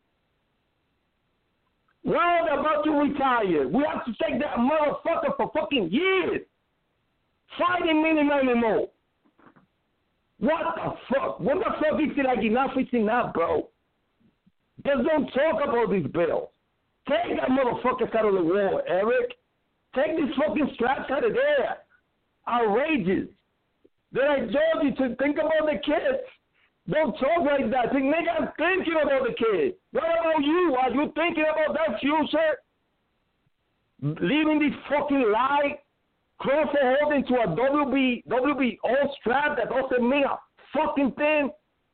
We're about to retire. We have to take that motherfucker for fucking years. Fighting meaning anymore. What the fuck? What the fuck is it like enough is enough, bro? Just don't talk about these bills. Take that motherfuckers out of the war, Eric. Take these fucking straps out of there. Outrageous. Then I told you to think about the kids. Don't talk like that. Think, nigga, I'm thinking about the kids. What about you? Are you thinking about that future? Leaving this fucking lie? Crawford holding to a W B, W B O strap that doesn't mean a fucking thing?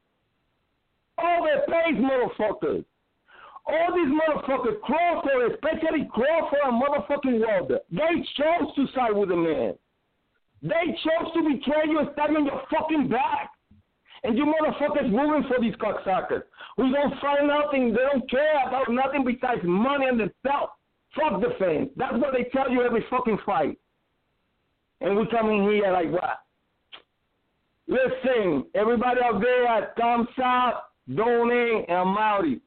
Overpaid motherfuckers. All these motherfuckers, Crawford, especially Crawford and motherfucking Wilder, they chose to side with the man. They chose to betray you and stab you on your fucking back. And you motherfuckers moving for these cocksuckers who don't find nothing, they don't care about nothing besides money and themselves. Fuck the fans. That's what they tell you every fucking fight. And we come in here like what? Listen, everybody out there, thumbs up, donate, and I'm outie.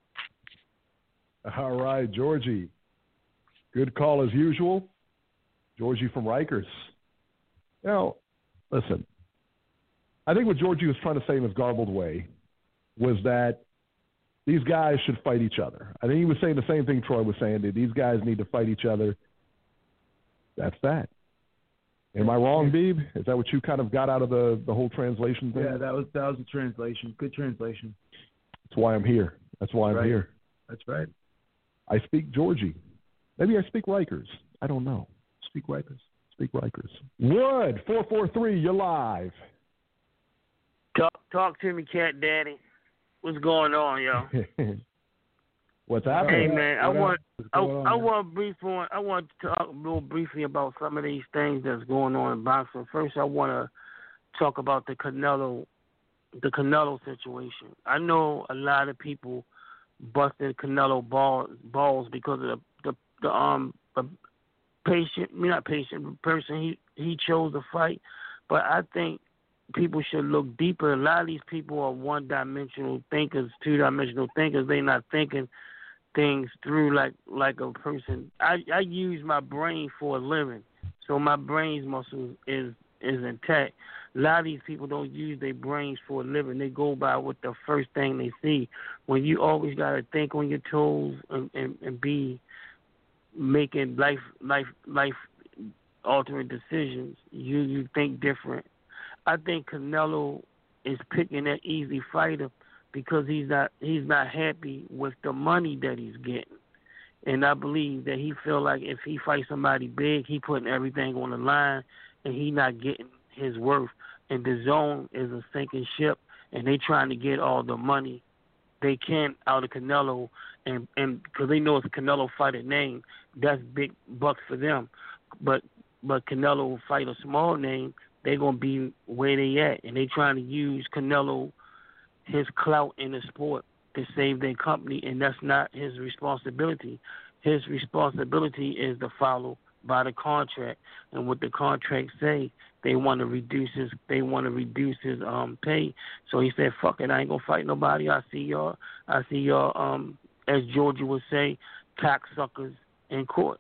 All right, Georgie. Good call as usual. Georgie from Rikers. Now, listen. I think what Georgie was trying to say in his garbled way was that these guys should fight each other. I think he was saying the same thing Troy was saying, that these guys need to fight each other that's that. Am I wrong, Beeb? Is that what you kind of got out of the, the whole translation thing? Yeah, that was that was a translation. Good translation. That's why I'm here. That's why I'm right. here. That's right. I speak Georgie. Maybe I speak Rikers. I don't know. Speak Rikers. Speak Rikers. Wood, four four three, you're live. Talk, talk to me, Cat Daddy. What's going on, yo? What's happening? Hey, man, I what want I, on, I want brief on, I want to talk real briefly about some of these things that's going on in boxing. First, I want to talk about the Canelo, the Canelo situation. I know a lot of people busted Canelo ball, balls because of the the, the um the patient, not patient, person he he chose to fight, but I think people should look deeper. A lot of these people are one-dimensional thinkers, two-dimensional thinkers. They're not thinking things through like like a person. I, I use my brain for a living, so my brain's muscle is is intact. A lot of these people don't use their brains for a living. They go by what the first thing they see. When you always got to think on your toes and, and, and be making life life life altering decisions, you you think different. I think Canelo is picking that easy fighter because he's not he's not happy with the money that he's getting, and I believe that he feel like if he fights somebody big, he putting everything on the line, and he not getting his worth. And the zone is a sinking ship, and they trying to get all the money they can out of Canelo, and and because they know it's a Canelo fighter name, that's big bucks for them. But but Canelo will fight a small name, they're gonna be where they at, and they trying to use Canelo, his clout in the sport, to save their company, and that's not his responsibility. His responsibility is to follow by the contract, and what the contract say, they want to reduce his, they want to reduce his um pay. So he said, "Fuck it, I ain't gonna fight nobody. I see y'all, I see y'all, um, as Georgia would say, cocksuckers in court."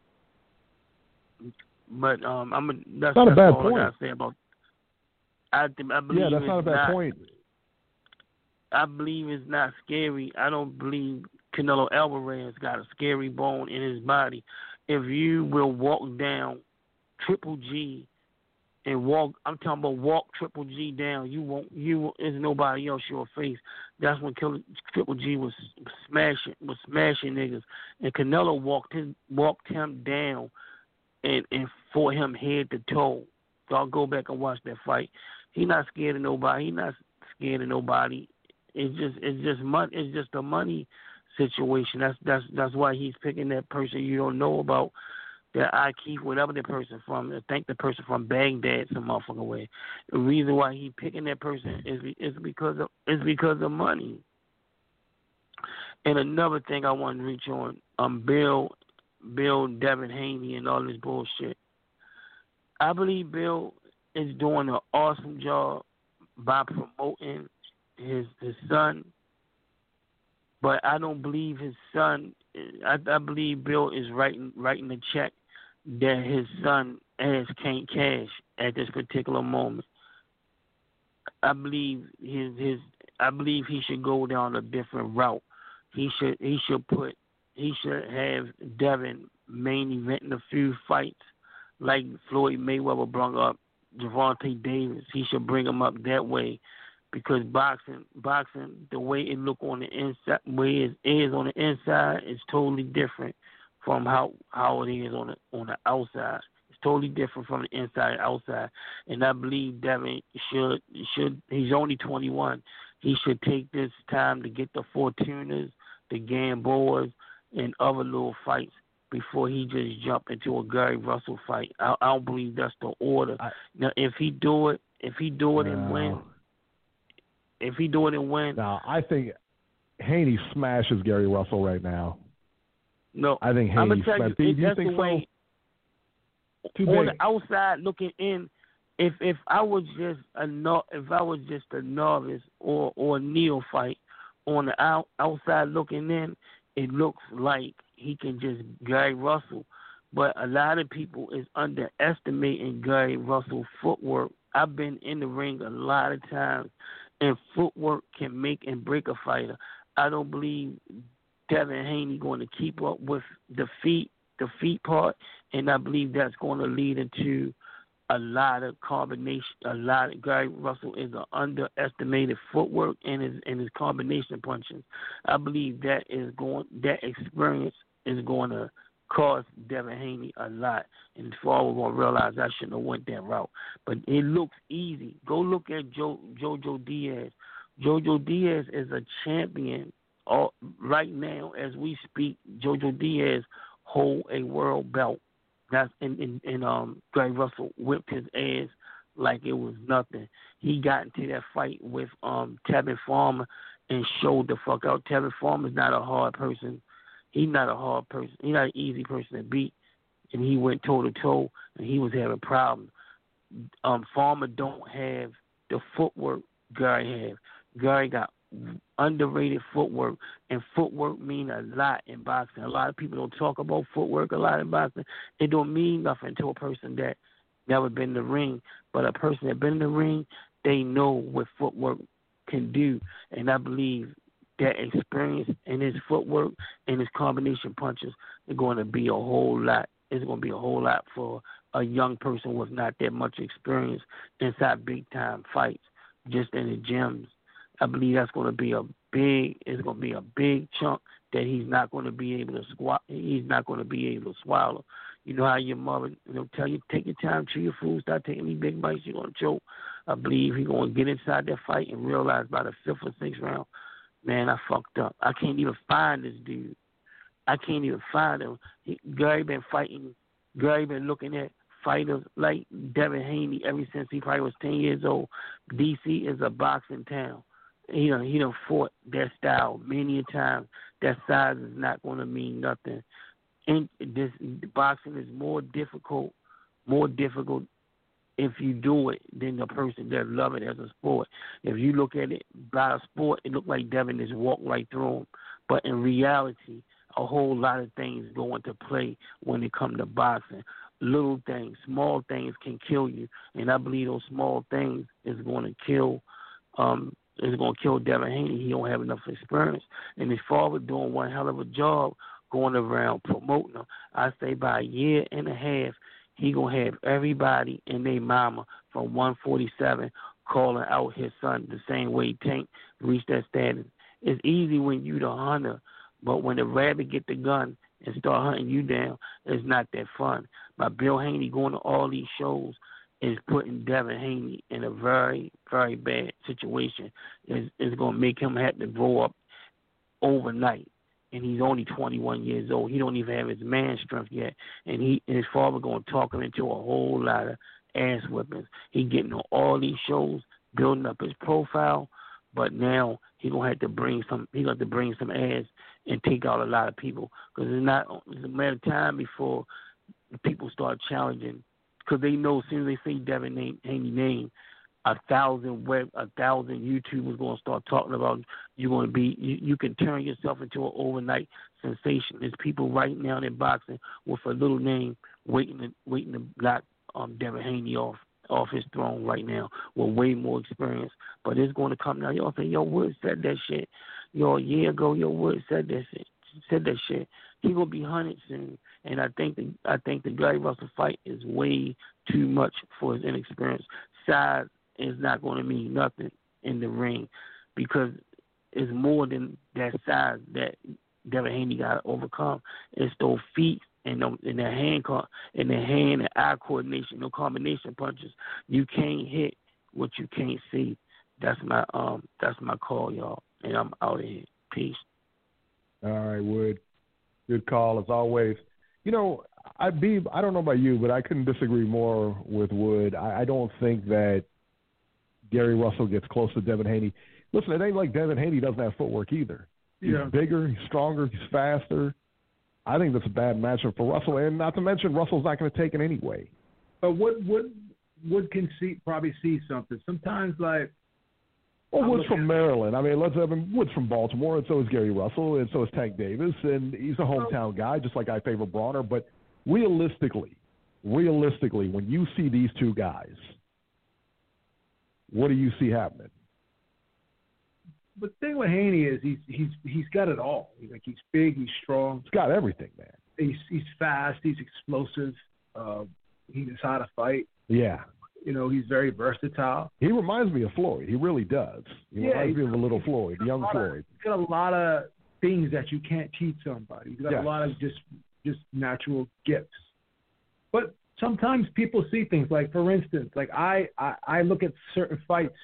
But um, I'm a, that's, not that's a bad all point. I gotta say about. I, I believe yeah, that's it's not a bad not, point. I believe it's not scary. I don't believe Canelo Alvarez got a scary bone in his body. If you will walk down Triple G and walk, I'm talking about walk Triple G down, you won't, you there's nobody else you'll face. That's when Killer, Triple G was smashing, was smashing niggas, and Canelo walked his, walked him down, and and fought him head to toe. So I'll go back and watch that fight. He not scared of nobody. He not scared of nobody. It's just it's just money. It's just a money situation. That's that's that's why he's picking that person you don't know about, that I Keith, whatever the person from. I think the person from Baghdad, some motherfucking way. The reason why he picking that person is is because of is because of money. And another thing I want to reach on, um, Bill, Bill Devin Haney and all this bullshit. I believe Bill is doing an awesome job by promoting his his son, but I don't believe his son. I, I believe Bill is writing writing a check that his son ass can't cash at this particular moment. I believe his his. I believe he should go down a different route. He should he should put he should have Devin main eventing a few fights like Floyd Mayweather brought up Gervonta Davis. He should bring him up that way. Because boxing, boxing, the way it look on the inside, way it is on the inside, is totally different from how how it is on the on the outside. It's totally different from the inside and outside. And I believe Devin should should. He's only twenty-one. He should take this time to get the Fortunas, the Gamboas, and other little fights before he just jump into a Gary Russell fight. I, I don't believe that's the order. I, now, if he do it, if he do it no. and win. If he do it and win. No, I think Haney smashes Gary Russell right now. No, I think Haney. I'm gonna tell you, do it, you that's think the way. So? Too on big. the outside looking in, if if I was just a no, if I was just a novice or or a neophyte on the out, outside looking in, it looks like he can just Gary Russell. But a lot of people is underestimating Gary Russell's footwork. I've been in the ring a lot of times. And footwork can make and break a fighter. I don't believe Devin Haney going to keep up with the feet the feet part, and I believe that's going to lead into a lot of combination. A lot of Gary Russell is an underestimated footwork and his and his combination punching. I believe that is going that experience is going to cost Devin Haney a lot, and before we're going to realize I shouldn't have went that route. But it looks easy. Go look at jo, Jojo Diaz. Jojo Diaz is a champion. All, right now, as we speak, Jojo Diaz hold a world belt. That's and, and, and um, Gary Russell whipped his ass like it was nothing. He got into that fight with um, Tevin Farmer and showed the fuck out. Tevin Farmer's not a hard person. He's not a hard person. He's not an easy person to beat. And he went toe to toe, and he was having problems. Um, Farmer don't have the footwork Gary have. Gary got underrated footwork, and footwork mean a lot in boxing. A lot of people don't talk about footwork a lot in boxing. It don't mean nothing to a person that never been in the ring, but a person that been in the ring, they know what footwork can do, and I believe that experience in his footwork and his combination punches is going to be a whole lot. It's going to be a whole lot for a young person with not that much experience inside big time fights, just in the gyms. I believe that's going to be a big. It's going to be a big chunk that he's not going to be able to squat. He's not going to be able to swallow. You know how your mother, you know, tell you take your time, chew your food, start taking these big bites, you're going to choke. I believe he's going to get inside that fight and realize by the fifth or sixth round, man, I fucked up. I can't even find this dude. I can't even find him. He, Gary been fighting. Gary been looking at fighters like Devin Haney ever since he probably was ten years old. D C is a boxing town. He done, he done fought that style many a time. That size is not going to mean nothing. And this boxing is more difficult, more difficult if you do it than the person that love it as a sport. If you look at it by a sport, it look like Devin just walked right through him. But in reality, a whole lot of things go into play when it comes to boxing. Little things, small things can kill you, and I believe those small things is going to kill. Um, is going to kill Devin Haney. He don't have enough experience, and his father doing one hell of a job going around promoting him. I say by a year and a half, he gonna have everybody and their mama from one forty-seven calling out his son the same way Tank reached that status. It's easy when you the hunter, but when the rabbit get the gun and start hunting you down, it's not that fun. By Bill Haney going to all these shows is putting Devin Haney in a very, very bad situation. It's, it's going to make him have to grow up overnight. And he's only twenty-one years old. He don't even have his man strength yet. And he and his father going to talk him into a whole lot of ass whippings. He getting on all these shows, building up his profile, but now he going to have to bring some, he going to have to bring some ass and take out a lot of people. Because it's not, it's a matter of time before people start challenging. Because they know as soon as they say Devin Haney name, a thousand web, a thousand YouTubers going to start talking about you're going to be. You, you can turn yourself into an overnight sensation. There's people right now in boxing with a little name waiting to waiting to knock um, Devin Haney off off his throne right now with way more experience. But it's going to come now. Y'all say, yo, Wood said that shit. Yo, a year ago, yo, Wood said that shit. Said that shit. He gonna be hunted soon, and I think the I think the Gary Russell fight is way too much for his inexperience. Size is not going to mean nothing in the ring because it's more than that size that Devin Haney got to overcome. It's those feet and the, and the hand and the hand and eye coordination, no combination punches. You can't hit what you can't see. That's my um that's my call, y'all, and I'm out of here. Peace. All right, Wood. Good call as always. You know, I be I don't know about you, but I couldn't disagree more with Wood. I, I don't think that Gary Russell gets close to Devin Haney. Listen, it ain't like Devin Haney doesn't have footwork either. He's yeah. bigger, he's stronger, he's faster. I think that's a bad matchup for Russell, and not to mention Russell's not going to take it anyway. But Wood, Wood, Wood can see probably see something. Sometimes, like, well, Wood's from Maryland. I mean, let's have him. Wood's from Baltimore, and so is Gary Russell, and so is Tank Davis, and he's a hometown guy, just like I favor Bronner. But realistically, realistically, when you see these two guys, what do you see happening? But the thing with Haney is he's he's he's got it all. He's like he's big, he's strong. He's got everything, man. he's he's fast. He's explosive. Uh, he knows how to fight. Yeah. You know, he's very versatile. He reminds me of Floyd. He really does. He yeah, reminds me of a little Floyd, young Floyd. Of, he's got a lot of things that you can't teach somebody. He's got yes. a lot of just just natural gifts. But sometimes people see things like, for instance, like I, I, I look at certain fights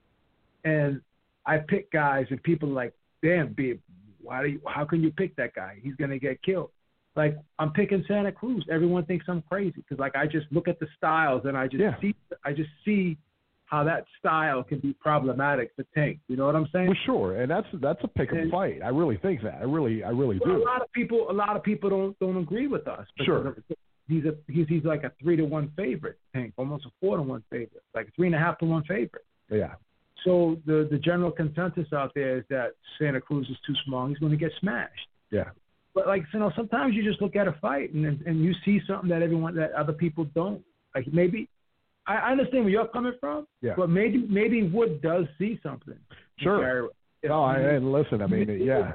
and I pick guys and people are like, damn, babe, why do you, how can you pick that guy? He's going to get killed. Like, I'm picking Santa Cruz. Everyone thinks I'm crazy because, like, I just look at the styles and I just yeah. see I just see how that style can be problematic for Tank. You know what I'm saying? Well, sure, and that's that's a pick 'em fight. I really think that. I really, I really well, do. A lot of people, a lot of people don't don't agree with us. Sure. He's a he's he's like a three to one favorite, Tank, almost a four to one favorite, like a three and a half to one favorite. Yeah. So the the general consensus out there is that Santa Cruz is too small. He's going to get smashed. Yeah. But like you know, sometimes you just look at a fight and and you see something that everyone that other people don't. Like maybe I understand where you're coming from. Yeah. But maybe maybe Wood does see something. Sure. No, I, and listen, I mean, yeah.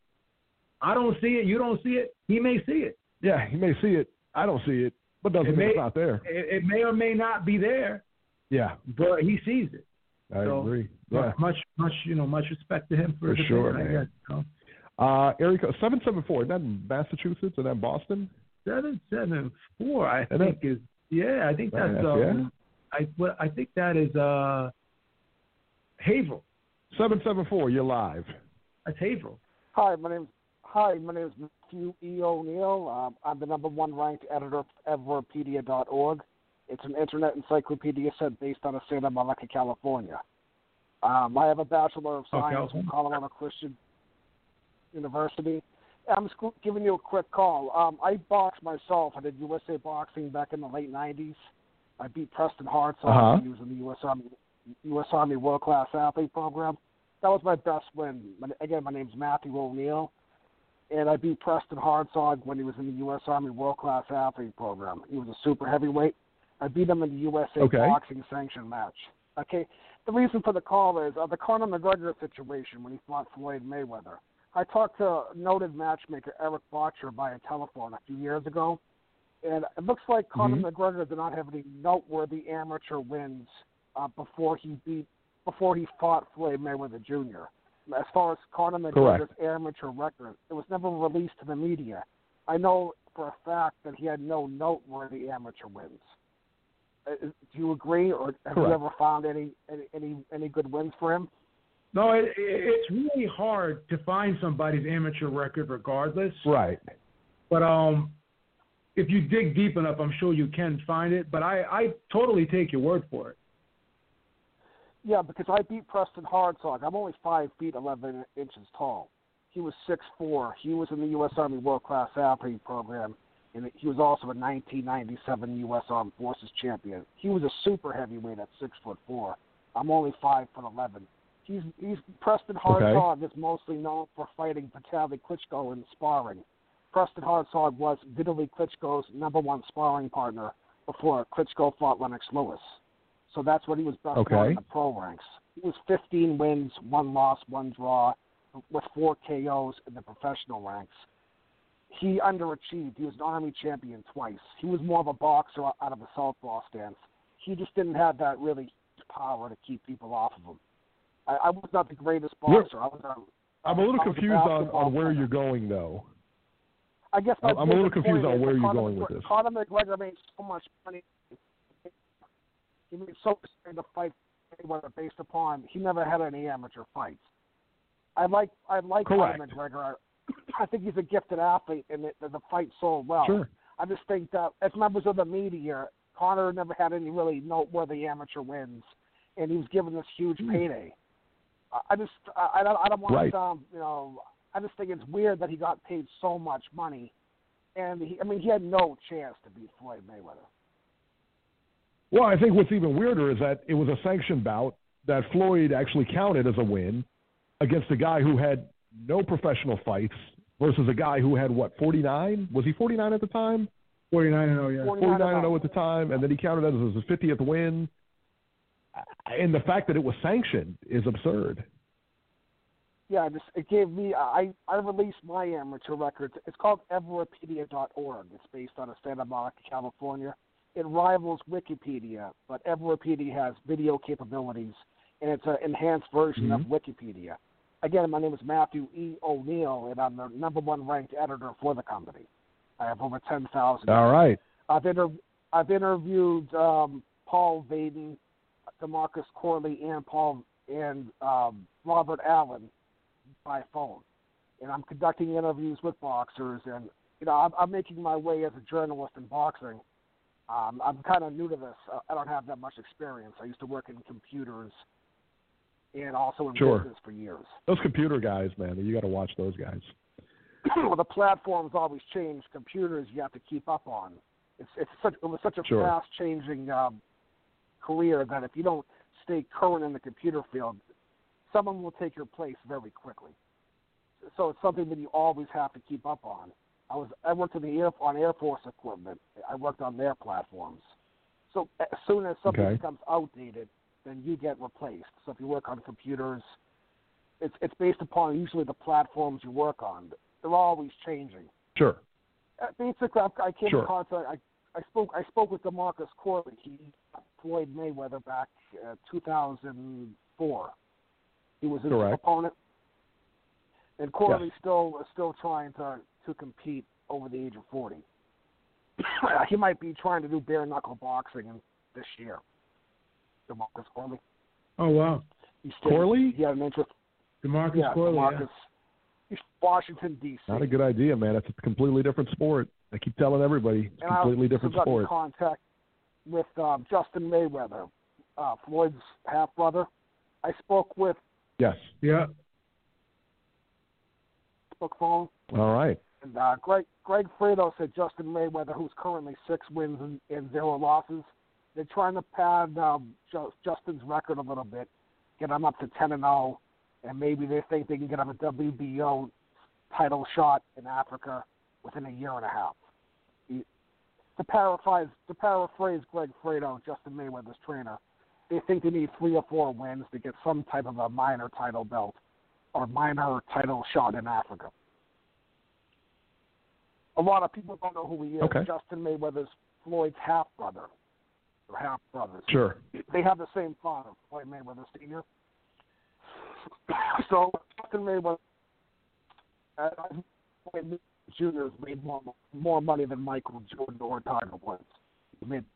I don't see it. You don't see it. He may see it. Yeah, he may see it. I don't see it, but doesn't it mean may, it's not there. It, it may or may not be there. Yeah. But he sees it. I so, agree. Yeah. Much, much, you know, much respect to him for, for the sure. thing, man. I guess, you know? Uh, area code seven seven four. Is that in Massachusetts or that Boston? Seven seven four. I and think that, is yeah. I think that's that's um, yeah. I well, I think that is uh, Haverhill. Seven seven four. You're live. That's Haverhill. Hi, my name's Hi, my name is Matthew E. O'Neill. Um, I'm the number one ranked editor of Everpedia dot org. It's an internet encyclopedia set based out of Santa Monica, California. Um, I have a Bachelor of Science okay. from Colorado Christian University. I'm just giving you a quick call. Um, I boxed myself. I did U S A Boxing back in the late nineties. I beat Preston Hartzog. Uh-huh. He was in the U S Army, U S Army World Class Athlete Program. That was my best win. Again, my name's Matthew O'Neill. And I beat Preston Hartzog when he was in the U S Army World Class Athlete Program. He was a super heavyweight. I beat him in the U S A okay. Boxing Sanction match. Okay. The reason for the call is uh, the Conor McGregor situation when he fought Floyd Mayweather. I talked to noted matchmaker Eric Botcher via telephone a few years ago, and it looks like Conor mm-hmm. McGregor did not have any noteworthy amateur wins uh, before he beat before he fought Floyd Mayweather Junior As far as Conor McGregor's Correct. amateur record, it was never released to the media. I know for a fact that he had no noteworthy amateur wins. Uh, do you agree, or have Correct. you ever found any, any any any good wins for him? No, it, it's really hard to find somebody's amateur record regardless. Right. But um, if you dig deep enough, I'm sure you can find it. But I, I totally take your word for it. Yeah, because I beat Preston Hartzog. I'm only five feet eleven inches tall. He was six four. He was in the U S Army World Class Athlete Program, and he was also a nineteen ninety-seven U S Armed Forces champion. He was a super heavyweight at six foot four. I'm only five foot eleven. He's he's Preston Hartzog okay. is mostly known for fighting Vitaly Klitschko in sparring. Preston Hartzog was Vitaly Klitschko's number one sparring partner before Klitschko fought Lennox Lewis. So that's what he was best okay. known in the pro ranks. He was fifteen wins, one loss, one draw, with four K Os in the professional ranks. He underachieved. He was an Army champion twice. He was more of a boxer out of a southpaw stance. He just didn't have that really power to keep people off of him. I, I was not the greatest boxer. I was a, I'm a little I was confused a on, on where player. you're going, though. I guess my I'm a little confused on where you're Conor going McGregor, with this. Conor McGregor made so much money. He made so much money to fight Mayweather based upon he never had any amateur fights. I like I like Correct. Conor McGregor. I think he's a gifted athlete, and the, the fight sold well. Sure. I just think that as members of the media, Conor never had any really noteworthy amateur wins, and he was given this huge payday. I just I, I don't I don't want right. to sound you know I just think it's weird that he got paid so much money, and he, I mean he had no chance to beat Floyd Mayweather. Well, I think what's even weirder is that it was a sanctioned bout that Floyd actually counted as a win against a guy who had no professional fights versus a guy who had, what, forty-nine? Was he forty-nine at the time? forty-nine and oh, yeah. forty-nine and oh at the time, and then he counted that as his fiftieth win. And the fact that it was sanctioned is absurd. yeah, just it gave me. I I released my amateur records. It's called Everipedia dot org. It's based out of Santa Monica, California. It rivals Wikipedia, but Everipedia has video capabilities, and it's an enhanced version mm-hmm. of Wikipedia. Again, my name is Matthew E. O'Neill, and I'm the number one ranked editor for the company. I have over ten thousand. All right. I've inter- I've interviewed um, Paul Vaden, DeMarcus Corley, and Paul and um, Robert Allen by phone, and I'm conducting interviews with boxers, and you know I'm, I'm making my way as a journalist in boxing. Um, I'm kind of new to this. I don't have that much experience. I used to work in computers and also in sure. business for years. Those computer guys, man, you got to watch those guys. Well, the platforms always change. Computers you have to keep up on. It's it's such it was such a sure. fast changing um, career that if you don't stay current in the computer field, someone will take your place very quickly. So it's something that you always have to keep up on. I was I worked in the air on Air Force equipment. I worked on their platforms. So as soon as something okay. becomes outdated, then you get replaced. So if you work on computers, it's it's based upon usually the platforms you work on. They're always changing. Sure. Uh, basically, I, I came sure. in contact. I, I spoke I spoke with DeMarcus Corley. He Floyd Mayweather back uh, two thousand four. He was his Correct. opponent, and Corley yes. still is still trying to to compete over the age of forty. He might be trying to do bare knuckle boxing in, this year. DeMarcus Corley. Oh wow. He still, Corley? He had an interest. DeMarcus yeah, Corley. DeMarcus. Yeah. He's Washington D C. Not a good idea, man. It's a completely different sport. I keep telling everybody, it's a completely different got sport. In contact with um, Justin Mayweather, uh, Floyd's half brother. I spoke with. Yes. Yeah. Facebook phone. All right. And uh, Greg Greg Fredo said Justin Mayweather, who's currently six wins and, and zero losses, they're trying to pad um, Justin's record a little bit, get him up to ten and zero, and maybe they think they can get him a W B O title shot in Africa within a year and a half. He, to paraphrase, to paraphrase Greg Fredo, Justin Mayweather's trainer, they think they need three or four wins to get some type of a minor title belt or minor title shot in Africa. A lot of people don't know who he is. Okay. Justin Mayweather's Floyd's half brother, or half brothers. Sure. They have the same father, Floyd Mayweather Senior So Justin Mayweather, uh, Floyd Junior has made more more money than Michael Jordan or Tiger Woods. He made.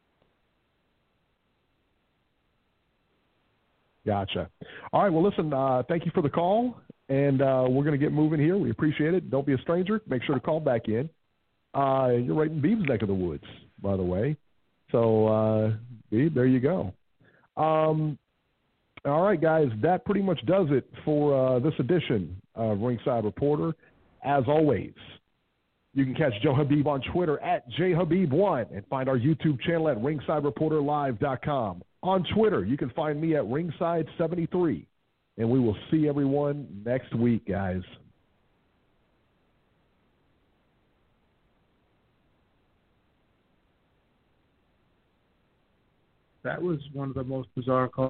Gotcha. All right. Well, listen. Uh, thank you for the call, and uh, we're going to get moving here. We appreciate it. Don't be a stranger. Make sure to call back in. Uh, you're right in Beeb's neck of the woods, by the way. So, uh, Beeb, there you go. Um, all right, guys, that pretty much does it for uh, this edition of Ringside Reporter. As always, you can catch Joe Habib on Twitter at J Habib one and find our YouTube channel at ringside reporter live dot com. On Twitter, you can find me at ringside seventy-three, and we will see everyone next week, guys. That was one of the most bizarre calls.